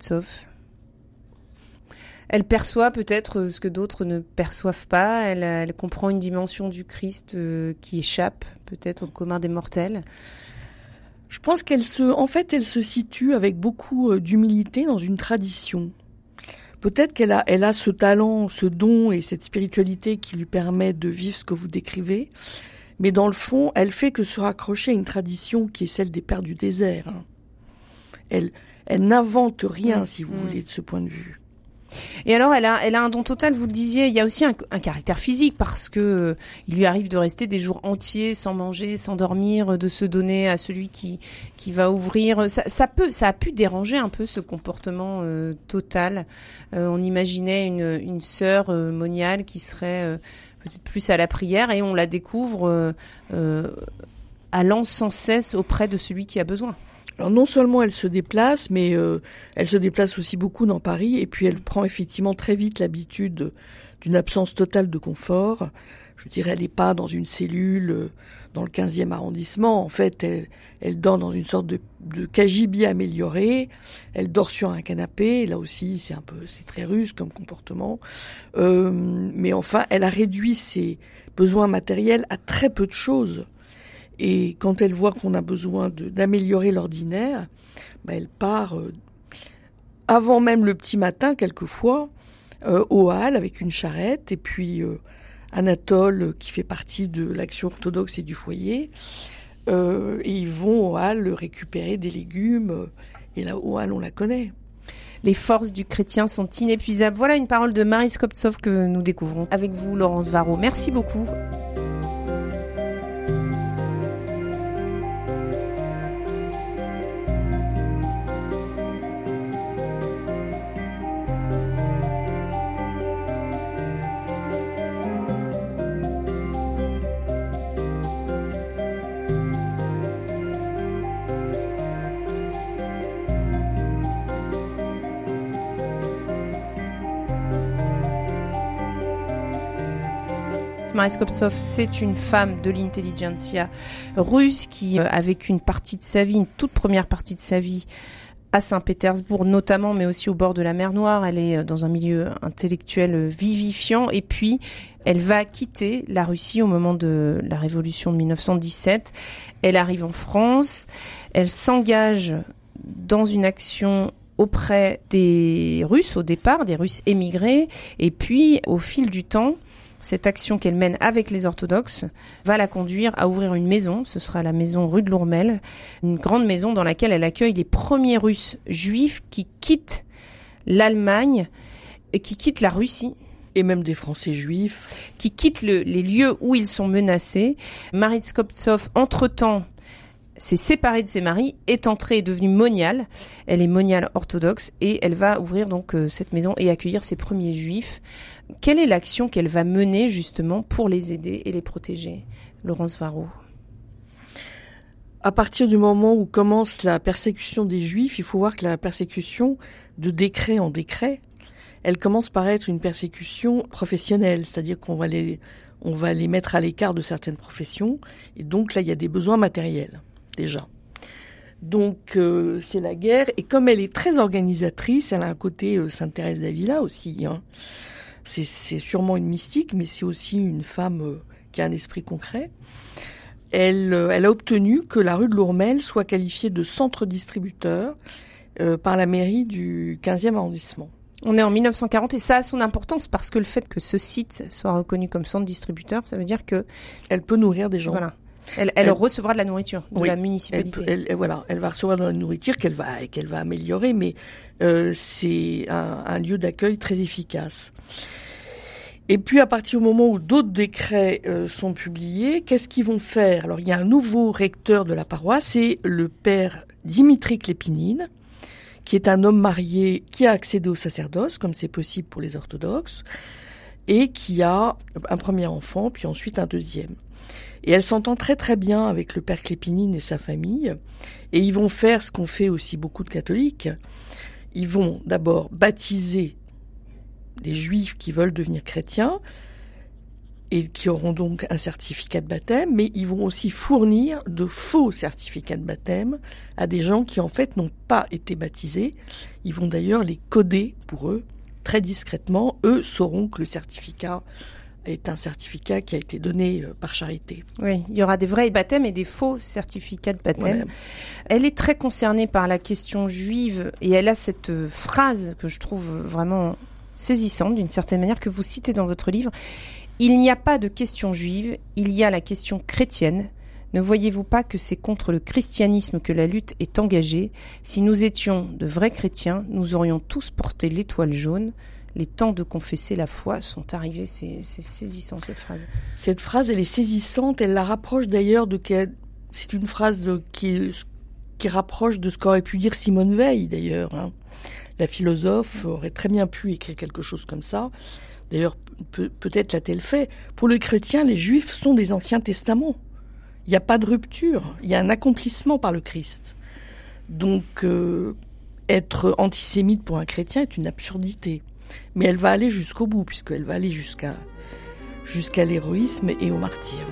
Elle perçoit peut-être ce que d'autres ne perçoivent pas. Elle, elle comprend une dimension du Christ euh, qui échappe peut-être au commun des mortels. Je pense qu'elle se, en fait, elle se situe avec beaucoup d'humilité dans une tradition. Peut-être qu'elle a, elle a ce talent, ce don et cette spiritualité qui lui permet de vivre ce que vous décrivez. Mais dans le fond, elle fait que se raccrocher à une tradition qui est celle des pères du désert. Elle, elle n'invente rien, mmh. si vous mmh. voulez, de ce point de vue. Et alors, elle a, elle a un don total, vous le disiez, il y a aussi un, un caractère physique, parce que euh, il lui arrive de rester des jours entiers sans manger, sans dormir, de se donner à celui qui, qui va ouvrir. Ça, ça peut, ça a pu déranger un peu ce comportement euh, total. Euh, on imaginait une, une sœur euh, moniale qui serait euh, peut-être plus à la prière, et on la découvre euh, euh, allant sans cesse auprès de celui qui a besoin. Alors non seulement elle se déplace, mais euh, elle se déplace aussi beaucoup dans Paris, et puis elle prend effectivement très vite l'habitude d'une absence totale de confort. Je dirais, elle n'est pas dans une cellule euh, dans le quinzième arrondissement. En fait, elle, elle dort dans une sorte de, de cagibi amélioré. Elle dort sur un canapé. Là aussi, c'est un peu, c'est très russe comme comportement. Euh, mais enfin, elle a réduit ses besoins matériels à très peu de choses. Et quand elle voit qu'on a besoin de, d'améliorer l'ordinaire, bah elle part euh, avant même le petit matin, quelquefois, euh, aux Halles avec une charrette. Et puis euh, Anatole, qui fait partie de l'Action orthodoxe et du foyer, euh, et ils vont aux Halles récupérer des légumes. Et là, aux Halles, on la connaît. Les forces du chrétien sont inépuisables. Voilà une parole de Marie Skobtsov que nous découvrons avec vous, Laurence Varro. Merci beaucoup. Marie Skobtsov, c'est une femme de l'intelligentsia russe qui a vécu une partie de sa vie, une toute première partie de sa vie à Saint-Pétersbourg notamment, mais aussi au bord de la mer Noire. Elle est dans un milieu intellectuel vivifiant, et puis elle va quitter la Russie au moment de la révolution de dix-neuf cent dix-sept. Elle arrive en France, elle s'engage dans une action auprès des Russes au départ, des Russes émigrés, et puis au fil du temps, cette action qu'elle mène avec les orthodoxes va la conduire à ouvrir une maison, ce sera la maison rue de Lourmel, une grande maison dans laquelle elle accueille les premiers Russes juifs qui quittent l'Allemagne et qui quittent la Russie. Et même des Français juifs. Qui quittent le, les lieux où ils sont menacés. Marie Skoptsov, entre-temps, s'est séparée de ses maris, est entrée, est devenue moniale. Elle est moniale orthodoxe et elle va ouvrir donc euh, cette maison et accueillir ses premiers juifs. Quelle est l'action qu'elle va mener justement pour les aider et les protéger, Laurence Varroux? À partir du moment où commence la persécution des juifs, il faut voir que la persécution, de décret en décret, elle commence par être une persécution professionnelle, c'est-à-dire qu'on va les, on va les mettre à l'écart de certaines professions, et donc là il y a des besoins matériels. Déjà. Donc euh, c'est la guerre, et comme elle est très organisatrice, elle a un côté euh, Sainte Thérèse d'Avila aussi. Hein. C'est, c'est sûrement une mystique, mais c'est aussi une femme euh, qui a un esprit concret. Elle, euh, elle a obtenu que la rue de Lourmel soit qualifiée de centre distributeur euh, par la mairie du quinzième arrondissement. On est en dix-neuf cent quarante et ça a son importance parce que le fait que ce site soit reconnu comme centre distributeur, ça veut dire que... Elle peut nourrir des gens. Voilà. Elle, elle, elle recevra de la nourriture de oui, la municipalité. Elle, elle, voilà, elle va recevoir de la nourriture qu'elle va, qu'elle va améliorer, mais euh, c'est un, un lieu d'accueil très efficace. Et puis à partir du moment où d'autres décrets euh, sont publiés, qu'est-ce qu'ils vont faire? Alors il y a un nouveau recteur de la paroisse, c'est le père Dimitri Klépinine, qui est un homme marié qui a accédé au sacerdoce, comme c'est possible pour les orthodoxes, et qui a un premier enfant, puis ensuite un deuxième. Et elle s'entend très très bien avec le père Klépinine et sa famille. Et ils vont faire ce qu'ont fait aussi beaucoup de catholiques. Ils vont d'abord baptiser des juifs qui veulent devenir chrétiens et qui auront donc un certificat de baptême, mais ils vont aussi fournir de faux certificats de baptême à des gens qui en fait n'ont pas été baptisés. Ils vont d'ailleurs les coder pour eux très discrètement. Eux sauront que le certificat est un certificat qui a été donné par charité. Oui, il y aura des vrais baptêmes et des faux certificats de baptême. Ouais. Elle est très concernée par la question juive et elle a cette phrase que je trouve vraiment saisissante d'une certaine manière que vous citez dans votre livre. Il n'y a pas de question juive, il y a la question chrétienne. Ne voyez-vous pas que c'est contre le christianisme que la lutte est engagée? Si nous étions de vrais chrétiens, nous aurions tous porté l'étoile jaune. Les temps de confesser la foi sont arrivés. C'est, c'est saisissant, cette phrase. Cette phrase, elle est saisissante. Elle la rapproche d'ailleurs de... C'est une phrase qui, qui rapproche de ce qu'aurait pu dire Simone Veil, d'ailleurs. Hein. La philosophe aurait très bien pu écrire quelque chose comme ça. D'ailleurs, peut, peut-être l'a-t-elle fait. Pour les chrétiens, les juifs sont des Anciens Testaments. Il n'y a pas de rupture. Il y a un accomplissement par le Christ. Donc, euh, être antisémite pour un chrétien est une absurdité. Mais elle va aller jusqu'au bout, puisqu'elle va aller jusqu'à, jusqu'à l'héroïsme et au martyre.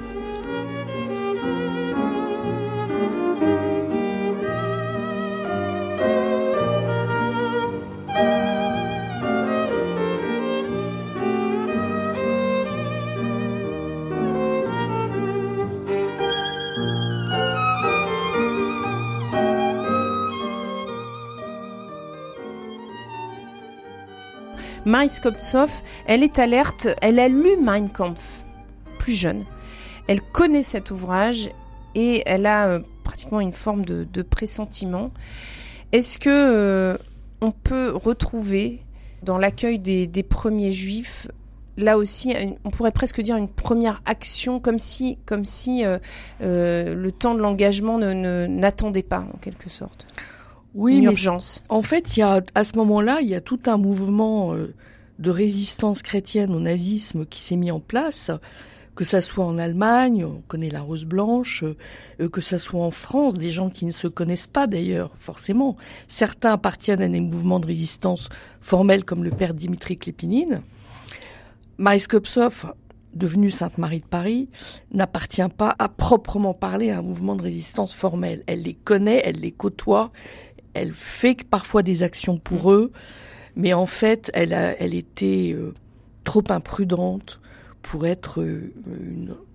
Marie Skoptsov, elle est alerte, elle a lu Mein Kampf, plus jeune. Elle connaît cet ouvrage et elle a euh, pratiquement une forme de, de pressentiment. Est-ce que euh, on peut retrouver dans l'accueil des, des premiers juifs, là aussi, on pourrait presque dire une première action, comme si, comme si euh, euh, le temps de l'engagement ne, ne, n'attendait pas, en quelque sorte? Oui, une mais urgence. En fait, il y a, à ce moment-là, il y a tout un mouvement euh, de résistance chrétienne au nazisme qui s'est mis en place, que ça soit en Allemagne, on connaît la Rose Blanche, euh, que ça soit en France, des gens qui ne se connaissent pas d'ailleurs, forcément. Certains appartiennent à des mouvements de résistance formels comme le père Dimitri Klépinine. Marie Skoptsov, devenue Sainte Marie de Paris, n'appartient pas à proprement parler à un mouvement de résistance formel. Elle les connaît, elle les côtoie, elle fait parfois des actions pour eux, mais en fait, elle a, elle était euh, trop imprudente pour être euh, une,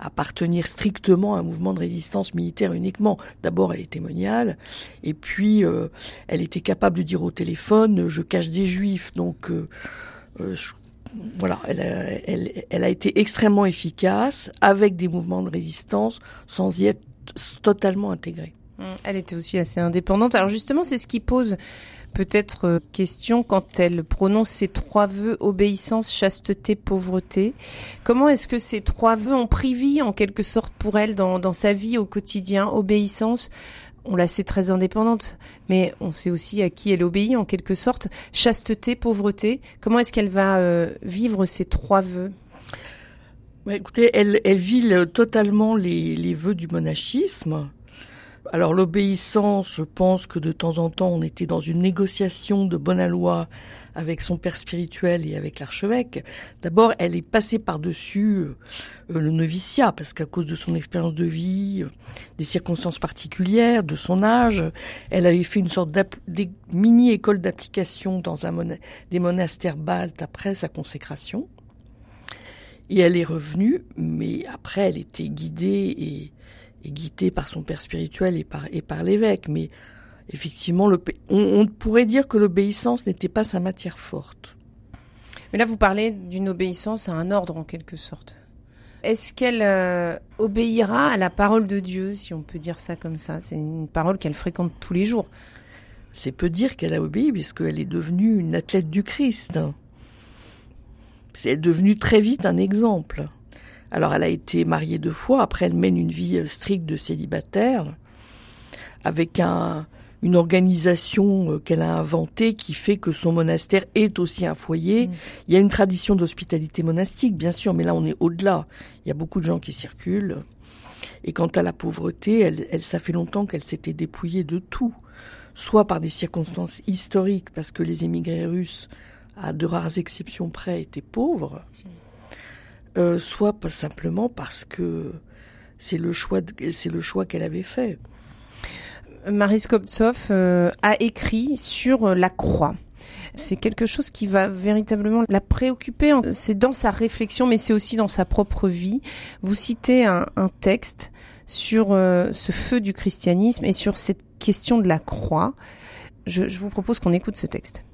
appartenir strictement à un mouvement de résistance militaire uniquement. D'abord, elle était moniale, et puis euh, elle était capable de dire au téléphone « je cache des juifs ». Donc euh, euh, je, voilà, elle a, elle, elle a été extrêmement efficace avec des mouvements de résistance sans y être totalement intégrée. Elle était aussi assez indépendante. Alors justement, c'est ce qui pose peut-être euh, question quand elle prononce ces trois vœux, obéissance, chasteté, pauvreté. Comment est-ce que ces trois vœux ont pris vie en quelque sorte pour elle dans, dans sa vie au quotidien? Obéissance, on la sait très indépendante, mais on sait aussi à qui elle obéit en quelque sorte. Chasteté, pauvreté, comment est-ce qu'elle va euh, vivre ces trois vœux? Ouais, écoutez, elle, elle vit le, totalement les, les vœux du monachisme. Alors l'obéissance, je pense que de temps en temps, on était dans une négociation de bonne aloi avec son père spirituel et avec l'archevêque. D'abord, elle est passée par-dessus euh, le noviciat, parce qu'à cause de son expérience de vie, euh, des circonstances particulières, de son âge, elle avait fait une sorte de mini-école d'application dans un mona- des monastères baltes après sa consécration. Et elle est revenue, mais après, elle était guidée et... est guidée par son père spirituel et par, et par l'évêque. Mais effectivement, le, on, on pourrait dire que l'obéissance n'était pas sa matière forte. Mais là, vous parlez d'une obéissance à un ordre, en quelque sorte. Est-ce qu'elle euh, obéira à la parole de Dieu, si on peut dire ça comme ça? C'est une parole qu'elle fréquente tous les jours. C'est peu dire qu'elle a obéi, puisqu'elle est devenue une athlète du Christ. C'est devenue très vite un exemple. Alors, elle a été mariée deux fois. Après, elle mène une vie stricte de célibataire avec un, une organisation qu'elle a inventée qui fait que son monastère est aussi un foyer. Mmh. Il y a une tradition d'hospitalité monastique, bien sûr, mais là, on est au-delà. Il y a beaucoup de gens qui circulent. Et quant à la pauvreté, elle, elle, ça fait longtemps qu'elle s'était dépouillée de tout. Soit par des circonstances historiques, parce que les émigrés russes, à de rares exceptions près, étaient pauvres. Mmh. Euh, soit pas simplement parce que c'est le choix, de, c'est le choix qu'elle avait fait. Maryse Koptsov euh, a écrit sur la croix. C'est quelque chose qui va véritablement la préoccuper. C'est dans sa réflexion, mais c'est aussi dans sa propre vie. Vous citez un, un texte sur euh, ce feu du christianisme et sur cette question de la croix. Je, je vous propose qu'on écoute ce texte.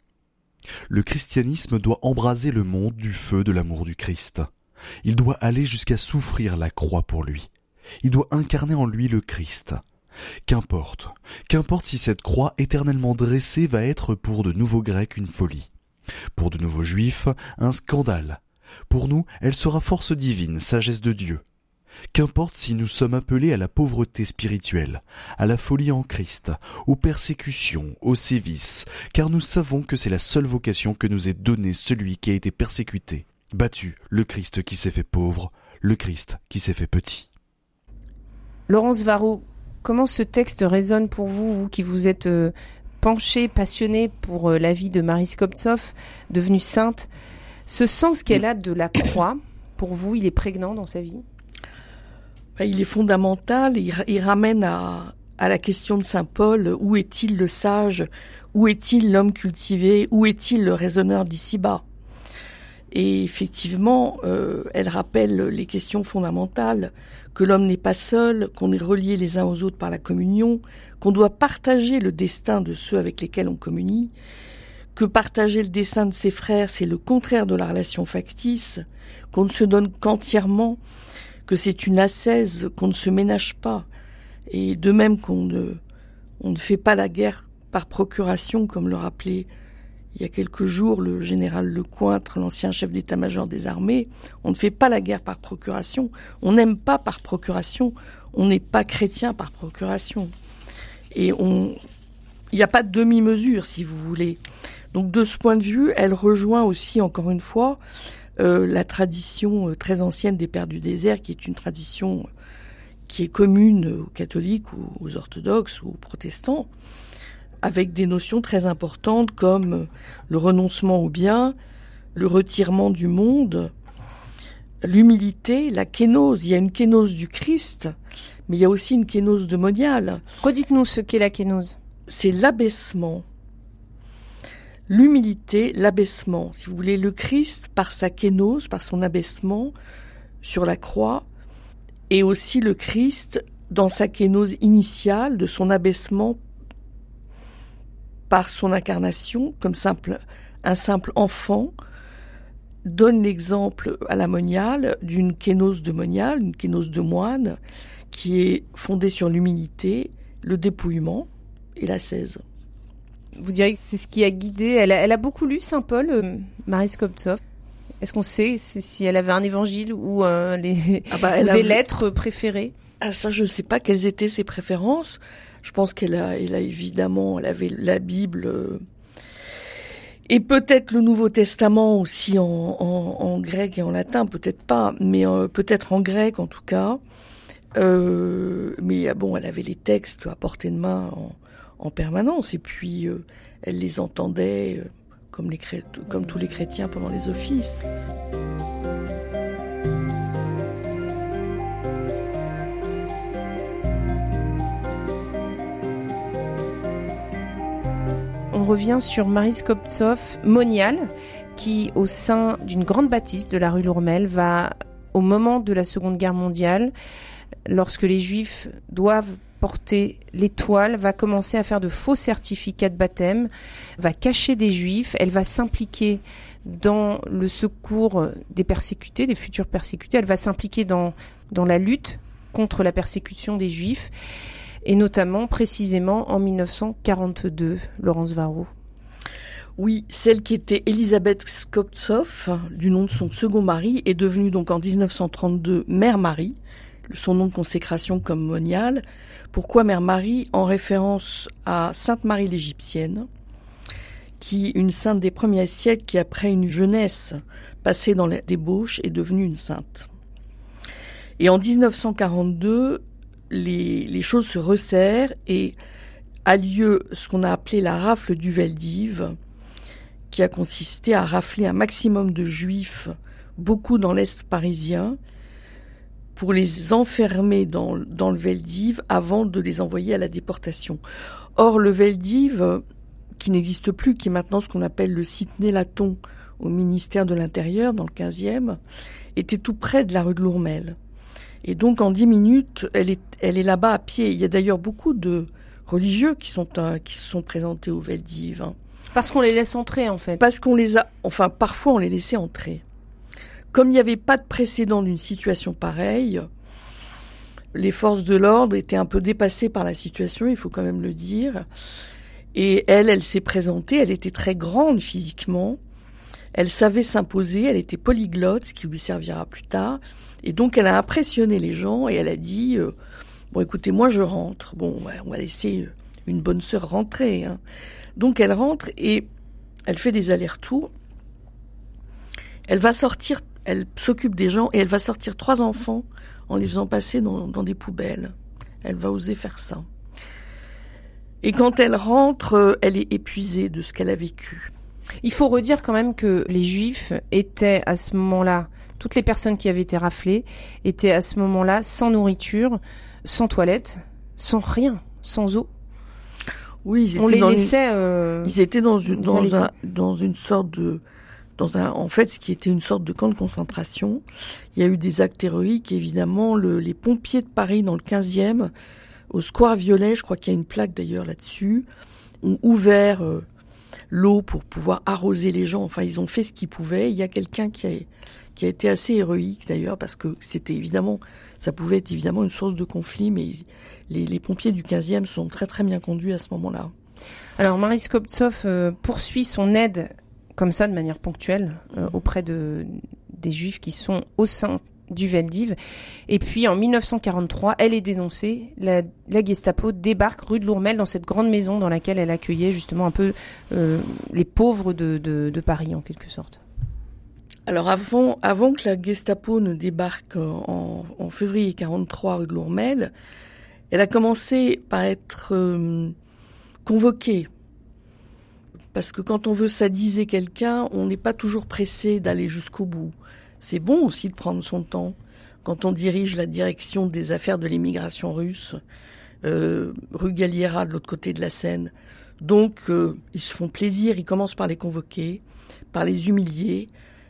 Le christianisme doit embraser le monde du feu de l'amour du Christ. Il doit aller jusqu'à souffrir la croix pour lui. Il doit incarner en lui le Christ. Qu'importe, qu'importe si cette croix éternellement dressée va être pour de nouveaux Grecs une folie, pour de nouveaux Juifs un scandale. Pour nous, elle sera force divine, sagesse de Dieu. Qu'importe si nous sommes appelés à la pauvreté spirituelle, à la folie en Christ, aux persécutions, aux sévices, car nous savons que c'est la seule vocation que nous ait donnée celui qui a été persécuté, battu, le Christ qui s'est fait pauvre, le Christ qui s'est fait petit. Laurence Varro, comment ce texte résonne pour vous, vous qui vous êtes euh, penché, passionné pour euh, la vie de Maryse Koptsov, devenue sainte? Ce sens qu'elle a de la croix, pour vous, il est prégnant dans sa vie? Il est fondamental, il, il ramène à, à la question de saint Paul, où est-il le sage, où est-il l'homme cultivé, où est-il le raisonneur d'ici-bas? Et effectivement, euh, elle rappelle les questions fondamentales, que l'homme n'est pas seul, qu'on est reliés les uns aux autres par la communion, qu'on doit partager le destin de ceux avec lesquels on communie, que partager le destin de ses frères, c'est le contraire de la relation factice, qu'on ne se donne qu'entièrement, que c'est une ascèse, qu'on ne se ménage pas, et de même qu'on ne, on ne fait pas la guerre par procuration, comme le rappelait il y a quelques jours le général Lecointre, l'ancien chef d'état-major des armées. On ne fait pas la guerre par procuration, on n'aime pas par procuration, on n'est pas chrétien par procuration. Et on, il n'y a pas de demi-mesure, si vous voulez. Donc de ce point de vue, elle rejoint aussi, encore une fois, Euh, la tradition euh, très ancienne des Pères du désert, qui est une tradition euh, qui est commune aux catholiques ou aux orthodoxes ou aux protestants, avec des notions très importantes comme euh, le renoncement au bien, le retirement du monde, l'humilité, la kénose. Il y a une kénose du Christ, mais il y a aussi une kénose demoniale. Redites-nous ce qu'est la kénose. C'est l'abaissement. L'humilité, l'abaissement, si vous voulez, le Christ, par sa kénose, par son abaissement sur la croix, et aussi le Christ dans sa kénose initiale, de son abaissement par son incarnation comme simple, un simple enfant, donne l'exemple à la moniale d'une kénose de moniale, une kénose de moine, qui est fondée sur l'humilité, le dépouillement et l'ascèse. Vous diriez que c'est ce qui a guidé, elle a, elle a beaucoup lu Saint Paul, euh, Marie Skobtsov. Est-ce qu'on sait si elle avait un évangile ou, euh, les, ah bah, ou des avait... lettres préférées? Ah, ça, je ne sais pas quelles étaient ses préférences. Je pense qu'elle a, elle a évidemment, elle avait la Bible euh, et peut-être le Nouveau Testament aussi en, en, en grec et en latin, peut-être pas, mais euh, peut-être en grec en tout cas. Euh, mais bon, elle avait les textes à portée de main en, en permanence et puis euh, elle les entendait euh, comme, les, comme tous les chrétiens pendant les offices. On revient sur Marie Skobtsov, moniale, qui, au sein d'une grande bâtisse de la rue Lourmel, va, au moment de la Seconde Guerre mondiale, lorsque les Juifs doivent porter l'étoile, va commencer à faire de faux certificats de baptême, va cacher des Juifs, elle va s'impliquer dans le secours des persécutés, des futurs persécutés, elle va s'impliquer dans, dans la lutte contre la persécution des Juifs, et notamment, précisément, en dix-neuf cent quarante-deux, Laurence Varro. Oui, celle qui était Elisabeth Skobtsov, du nom de son second mari, est devenue donc en dix-neuf cent trente-deux Mère Marie, son nom de consécration comme moniale. Pourquoi Mère Marie? En référence à Sainte Marie l'Égyptienne, qui, une sainte des premiers siècles, qui après une jeunesse passée dans la débauche, est devenue une sainte. Et en dix-neuf cent quarante-deux, les, les choses se resserrent et a lieu ce qu'on a appelé la rafle du Veldiv, qui a consisté à rafler un maximum de juifs, beaucoup dans l'Est parisien, pour les enfermer dans, dans le Veldiv avant de les envoyer à la déportation. Or, le Veldiv, qui n'existe plus, qui est maintenant ce qu'on appelle le site Nélaton au ministère de l'Intérieur, dans le quinzième, était tout près de la rue de Lourmel. Et donc, en dix minutes, elle est, elle est là-bas à pied. Il y a d'ailleurs beaucoup de religieux qui sont, euh, qui se sont présentés au Veldiv. Hein. Parce qu'on les laisse entrer, en fait. Parce qu'on les a, enfin, parfois on les laissait entrer. Comme il n'y avait pas de précédent d'une situation pareille, les forces de l'ordre étaient un peu dépassées par la situation, il faut quand même le dire. Et elle, elle s'est présentée, elle était très grande physiquement, elle savait s'imposer, elle était polyglotte, ce qui lui servira plus tard. Et donc elle a impressionné les gens et elle a dit euh, « Bon écoutez, moi je rentre, bon ouais, on va laisser une bonne sœur rentrer. Hein. » Donc elle rentre et elle fait des allers-retours. Elle va sortir, elle s'occupe des gens et elle va sortir trois enfants en les faisant passer dans, dans des poubelles. Elle va oser faire ça. Et quand elle rentre, elle est épuisée de ce qu'elle a vécu. Il faut redire quand même que les Juifs étaient à ce moment-là, toutes les personnes qui avaient été raflées étaient à ce moment-là sans nourriture, sans toilette, sans rien, sans eau. Oui, ils étaient on les dans laissait. Une, euh, ils étaient dans une dans un dans une sorte de dans un en fait ce qui était une sorte de camp de concentration. Il y a eu des actes héroïques, évidemment. Le, les pompiers de Paris dans le quinzième, au Square Violet, je crois qu'il y a une plaque d'ailleurs là-dessus, ont ouvert euh, l'eau pour pouvoir arroser les gens. Enfin, ils ont fait ce qu'ils pouvaient. Il y a quelqu'un qui a qui a été assez héroïque d'ailleurs parce que c'était évidemment, ça pouvait être évidemment une source de conflit, mais les, les pompiers du quinzième sont très très bien conduits à ce moment-là. Alors Marie Skobtsov euh, poursuit son aide comme ça de manière ponctuelle euh, auprès de des Juifs qui sont au sein du Veldiv. Et puis en dix-neuf cent quarante-trois, elle est dénoncée. La, la Gestapo débarque rue de Lourmel dans cette grande maison dans laquelle elle accueillait justement un peu euh, les pauvres de, de, de Paris en quelque sorte. Alors avant, avant que la Gestapo ne débarque en, en février quarante-trois rue de Lourmel, elle a commencé par être euh, convoquée. Parce que quand on veut sadiser quelqu'un, on n'est pas toujours pressé d'aller jusqu'au bout. C'est bon aussi de prendre son temps. Quand on dirige la direction des affaires de l'immigration russe, euh, rue Galliera de l'autre côté de la Seine. Donc euh, ils se font plaisir, ils commencent par les convoquer, par les humilier,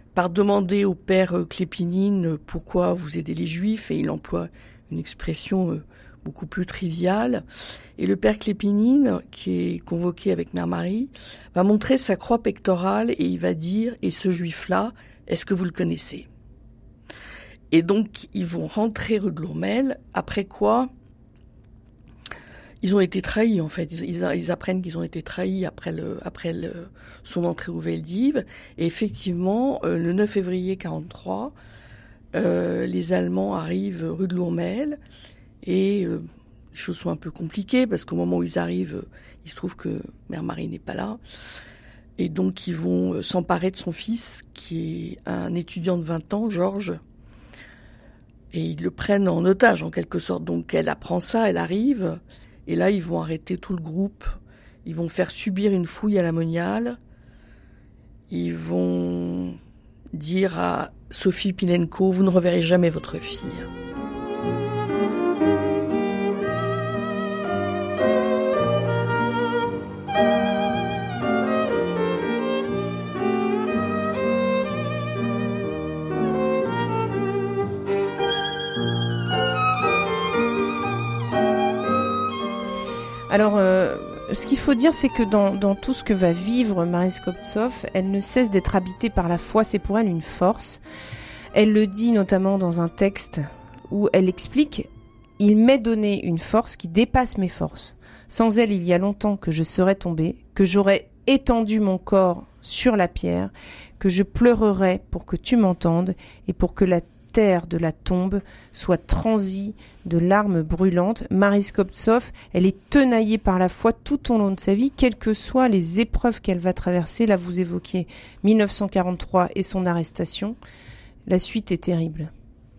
par demander au père Klépinine pourquoi vous aidez les Juifs, et il emploie une expression beaucoup plus triviale. Et le père Klépinine, qui est convoqué avec Mère Marie, va montrer sa croix pectorale et il va dire « Et ce Juif-là, est-ce que vous le connaissez ?» Et donc, ils vont rentrer rue de Lourmel, après quoi ils ont été trahis, en fait. Ils, ils apprennent qu'ils ont été trahis après le, après le, son entrée au Veldiv. Et effectivement, euh, le neuf février quarante-trois, euh, les Allemands arrivent rue de Lourmel. Et euh, les choses sont un peu compliquées, parce qu'au moment où ils arrivent, euh, il se trouve que Mère Marie n'est pas là. Et donc, ils vont euh, s'emparer de son fils, qui est un étudiant de vingt ans, Georges. Et ils le prennent en otage, en quelque sorte. Donc, elle apprend ça, elle arrive... Et là, ils vont arrêter tout le groupe. Ils vont faire subir une fouille à la Moniale. Ils vont dire à Sophie Pilenko, vous ne reverrez jamais votre fille. Alors, euh, ce qu'il faut dire, c'est que dans, dans tout ce que va vivre Marie Skobtsov, elle ne cesse d'être habitée par la foi. C'est pour elle une force. Elle le dit notamment dans un texte où elle explique « Il m'est donné une force qui dépasse mes forces. Sans elle, il y a longtemps que je serais tombée, que j'aurais étendu mon corps sur la pierre, que je pleurerais pour que tu m'entendes et pour que la terre de la tombe soit transie de larmes brûlantes. » Marie Skobtsov, elle est tenaillée par la foi tout au long de sa vie, quelles que soient les épreuves qu'elle va traverser. Là, vous évoquiez mille neuf cent quarante-trois et son arrestation. La suite est terrible.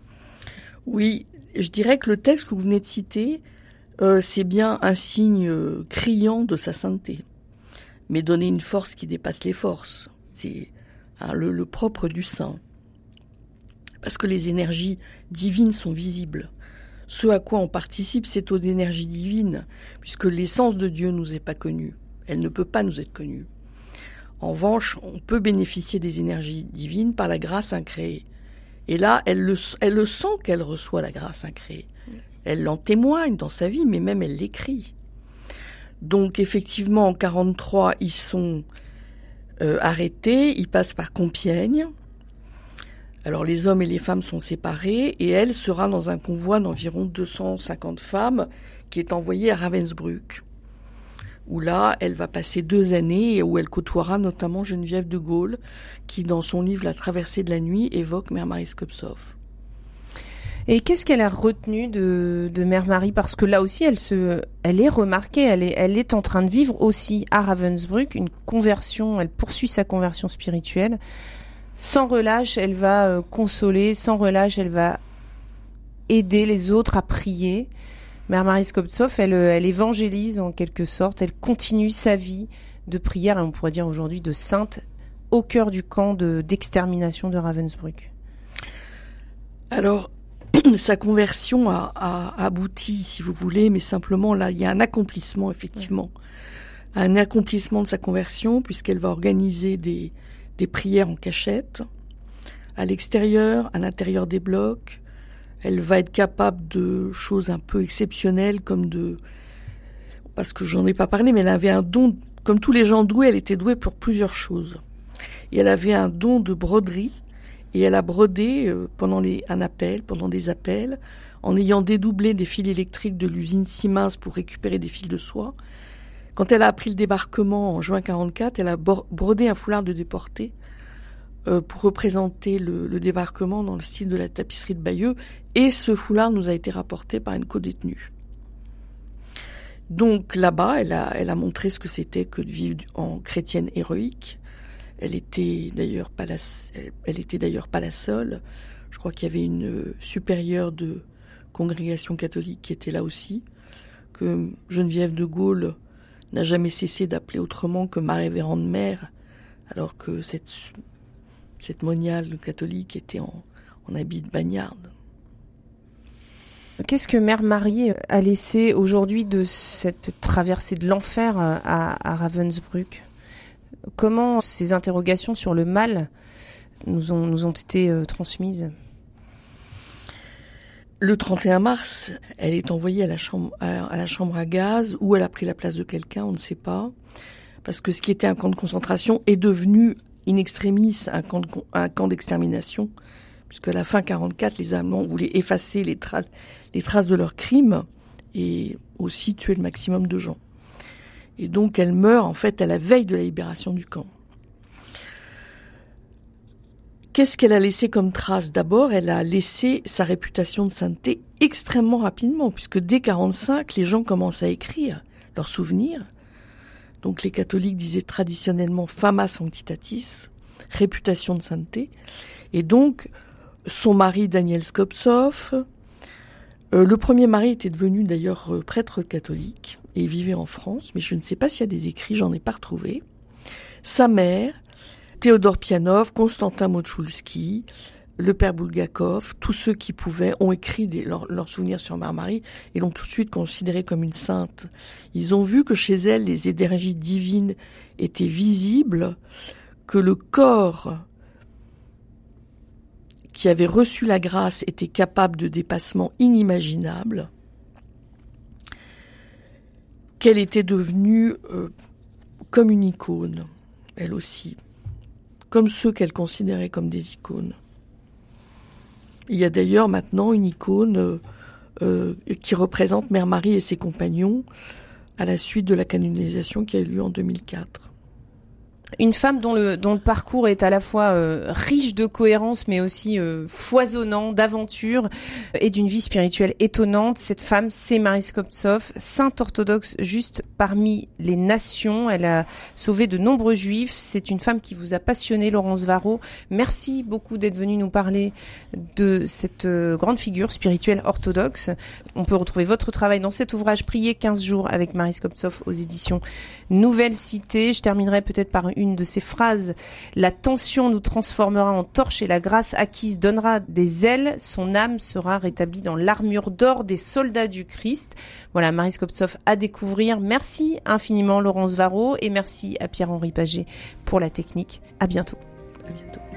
Oui, je dirais que le texte que vous venez de citer, euh, c'est bien un signe euh, criant de sa sainteté. Mais donner une force qui dépasse les forces, c'est hein, le, le propre du saint. Parce que les énergies divines sont visibles. Ce à quoi on participe, c'est aux énergies divines, puisque l'essence de Dieu nous est pas connue. Elle ne peut pas nous être connue. En revanche, on peut bénéficier des énergies divines par la grâce incréée. Et là, elle le, elle le sent qu'elle reçoit la grâce incréée. Elle l'en témoigne dans sa vie, mais même elle l'écrit. Donc effectivement, en quarante-trois, ils sont euh, arrêtés, ils passent par Compiègne. Alors les hommes et les femmes sont séparés et elle sera dans un convoi d'environ deux cent cinquante femmes qui est envoyé à Ravensbrück, où là, elle va passer deux années et où elle côtoiera notamment Geneviève de Gaulle, qui dans son livre La traversée de la nuit évoque Mère Marie Skobtsov. Et qu'est-ce qu'elle a retenu de, de Mère Marie? Parce que là aussi, elle se, elle est remarquée, elle est, elle est en train de vivre aussi à Ravensbrück une conversion, elle poursuit sa conversion spirituelle. Sans relâche, elle va euh, consoler, sans relâche, elle va aider les autres à prier. Mère Marie Skobtsov, elle, elle évangélise en quelque sorte, elle continue sa vie de prière, et on pourrait dire aujourd'hui de sainte, au cœur du camp de, d'extermination de Ravensbrück. Alors, sa conversion a, a abouti, si vous voulez, mais simplement là, il y a un accomplissement, effectivement. Ouais. Un accomplissement de sa conversion, puisqu'elle va organiser des, des prières en cachette, à l'extérieur, à l'intérieur des blocs. Elle va être capable de choses un peu exceptionnelles, comme de... Parce que j'en ai pas parlé, mais elle avait un don, comme tous les gens doués, elle était douée pour plusieurs choses. Et elle avait un don de broderie, et elle a brodé euh, pendant les, un appel, pendant des appels, en ayant dédoublé des fils électriques de l'usine Siemens pour récupérer des fils de soie. Quand elle a appris le débarquement en juin quarante-quatre, elle a brodé un foulard de déporté euh, pour représenter le, le débarquement dans le style de la tapisserie de Bayeux, et ce foulard nous a été rapporté par une codétenue. Donc là-bas, elle a, elle a montré ce que c'était que de vivre en chrétienne héroïque. Elle était d'ailleurs pas la, elle, elle était d'ailleurs pas la seule. Je crois qu'il y avait une supérieure de congrégation catholique qui était là aussi, que Geneviève de Gaulle n'a jamais cessé d'appeler autrement que ma révérende mère, alors que cette, cette moniale catholique était en, en habit de bagnarde. Qu'est-ce que Mère Marie a laissé aujourd'hui de cette traversée de l'enfer à, à Ravensbrück ? Comment ces interrogations sur le mal nous ont, nous ont été euh, transmises. Le trente et un mars, elle est envoyée à la chambre à, à la chambre à gaz, ou elle a pris la place de quelqu'un, on ne sait pas. Parce que ce qui était un camp de concentration est devenu in extremis un camp, de, un camp d'extermination. Puisque à la fin quarante-quatre, les Allemands voulaient effacer les, tra- les traces de leurs crimes et aussi tuer le maximum de gens. Et donc elle meurt en fait à la veille de la libération du camp. Qu'est-ce qu'elle a laissé comme trace ? D'abord, elle a laissé sa réputation de sainteté extrêmement rapidement, puisque dès quarante-cinq, les gens commencent à écrire leurs souvenirs. Donc les catholiques disaient traditionnellement fama sanctitatis, réputation de sainteté. Et donc, son mari Daniel Skobtsov, euh, le premier mari était devenu d'ailleurs euh, prêtre catholique et vivait en France, mais je ne sais pas s'il y a des écrits, j'en ai pas retrouvé. Sa mère, Théodore Pianov, Constantin Mochulski, le père Bulgakov, tous ceux qui pouvaient ont écrit des, leurs leur souvenirs sur Mère Marie et l'ont tout de suite considérée comme une sainte. Ils ont vu que chez elle, les énergies divines étaient visibles, que le corps qui avait reçu la grâce était capable de dépassements inimaginables, qu'elle était devenue euh, comme une icône, elle aussi, comme ceux qu'elle considérait comme des icônes. Il y a d'ailleurs maintenant une icône euh, euh, qui représente Mère Marie et ses compagnons à la suite de la canonisation qui a eu lieu en deux mille quatre. Une femme dont le, dont le parcours est à la fois euh, riche de cohérence, mais aussi euh, foisonnant d'aventures et d'une vie spirituelle étonnante. Cette femme, c'est Marie Skobtsov, sainte orthodoxe juste parmi les nations. Elle a sauvé de nombreux juifs. C'est une femme qui vous a passionné, Laurence Varro. Merci beaucoup d'être venue nous parler de cette euh, grande figure spirituelle orthodoxe. On peut retrouver votre travail dans cet ouvrage Prier quinze jours avec Marie Skobtsov aux éditions Nouvelle Cité. Je terminerai peut-être par une de ces phrases. La tension nous transformera en torche et la grâce acquise donnera des ailes. Son âme sera rétablie dans l'armure d'or des soldats du Christ. Voilà, Marie Skobtsov à découvrir. Merci infiniment Laurence Varro et merci à Pierre-Henri Paget pour la technique. À bientôt. À bientôt.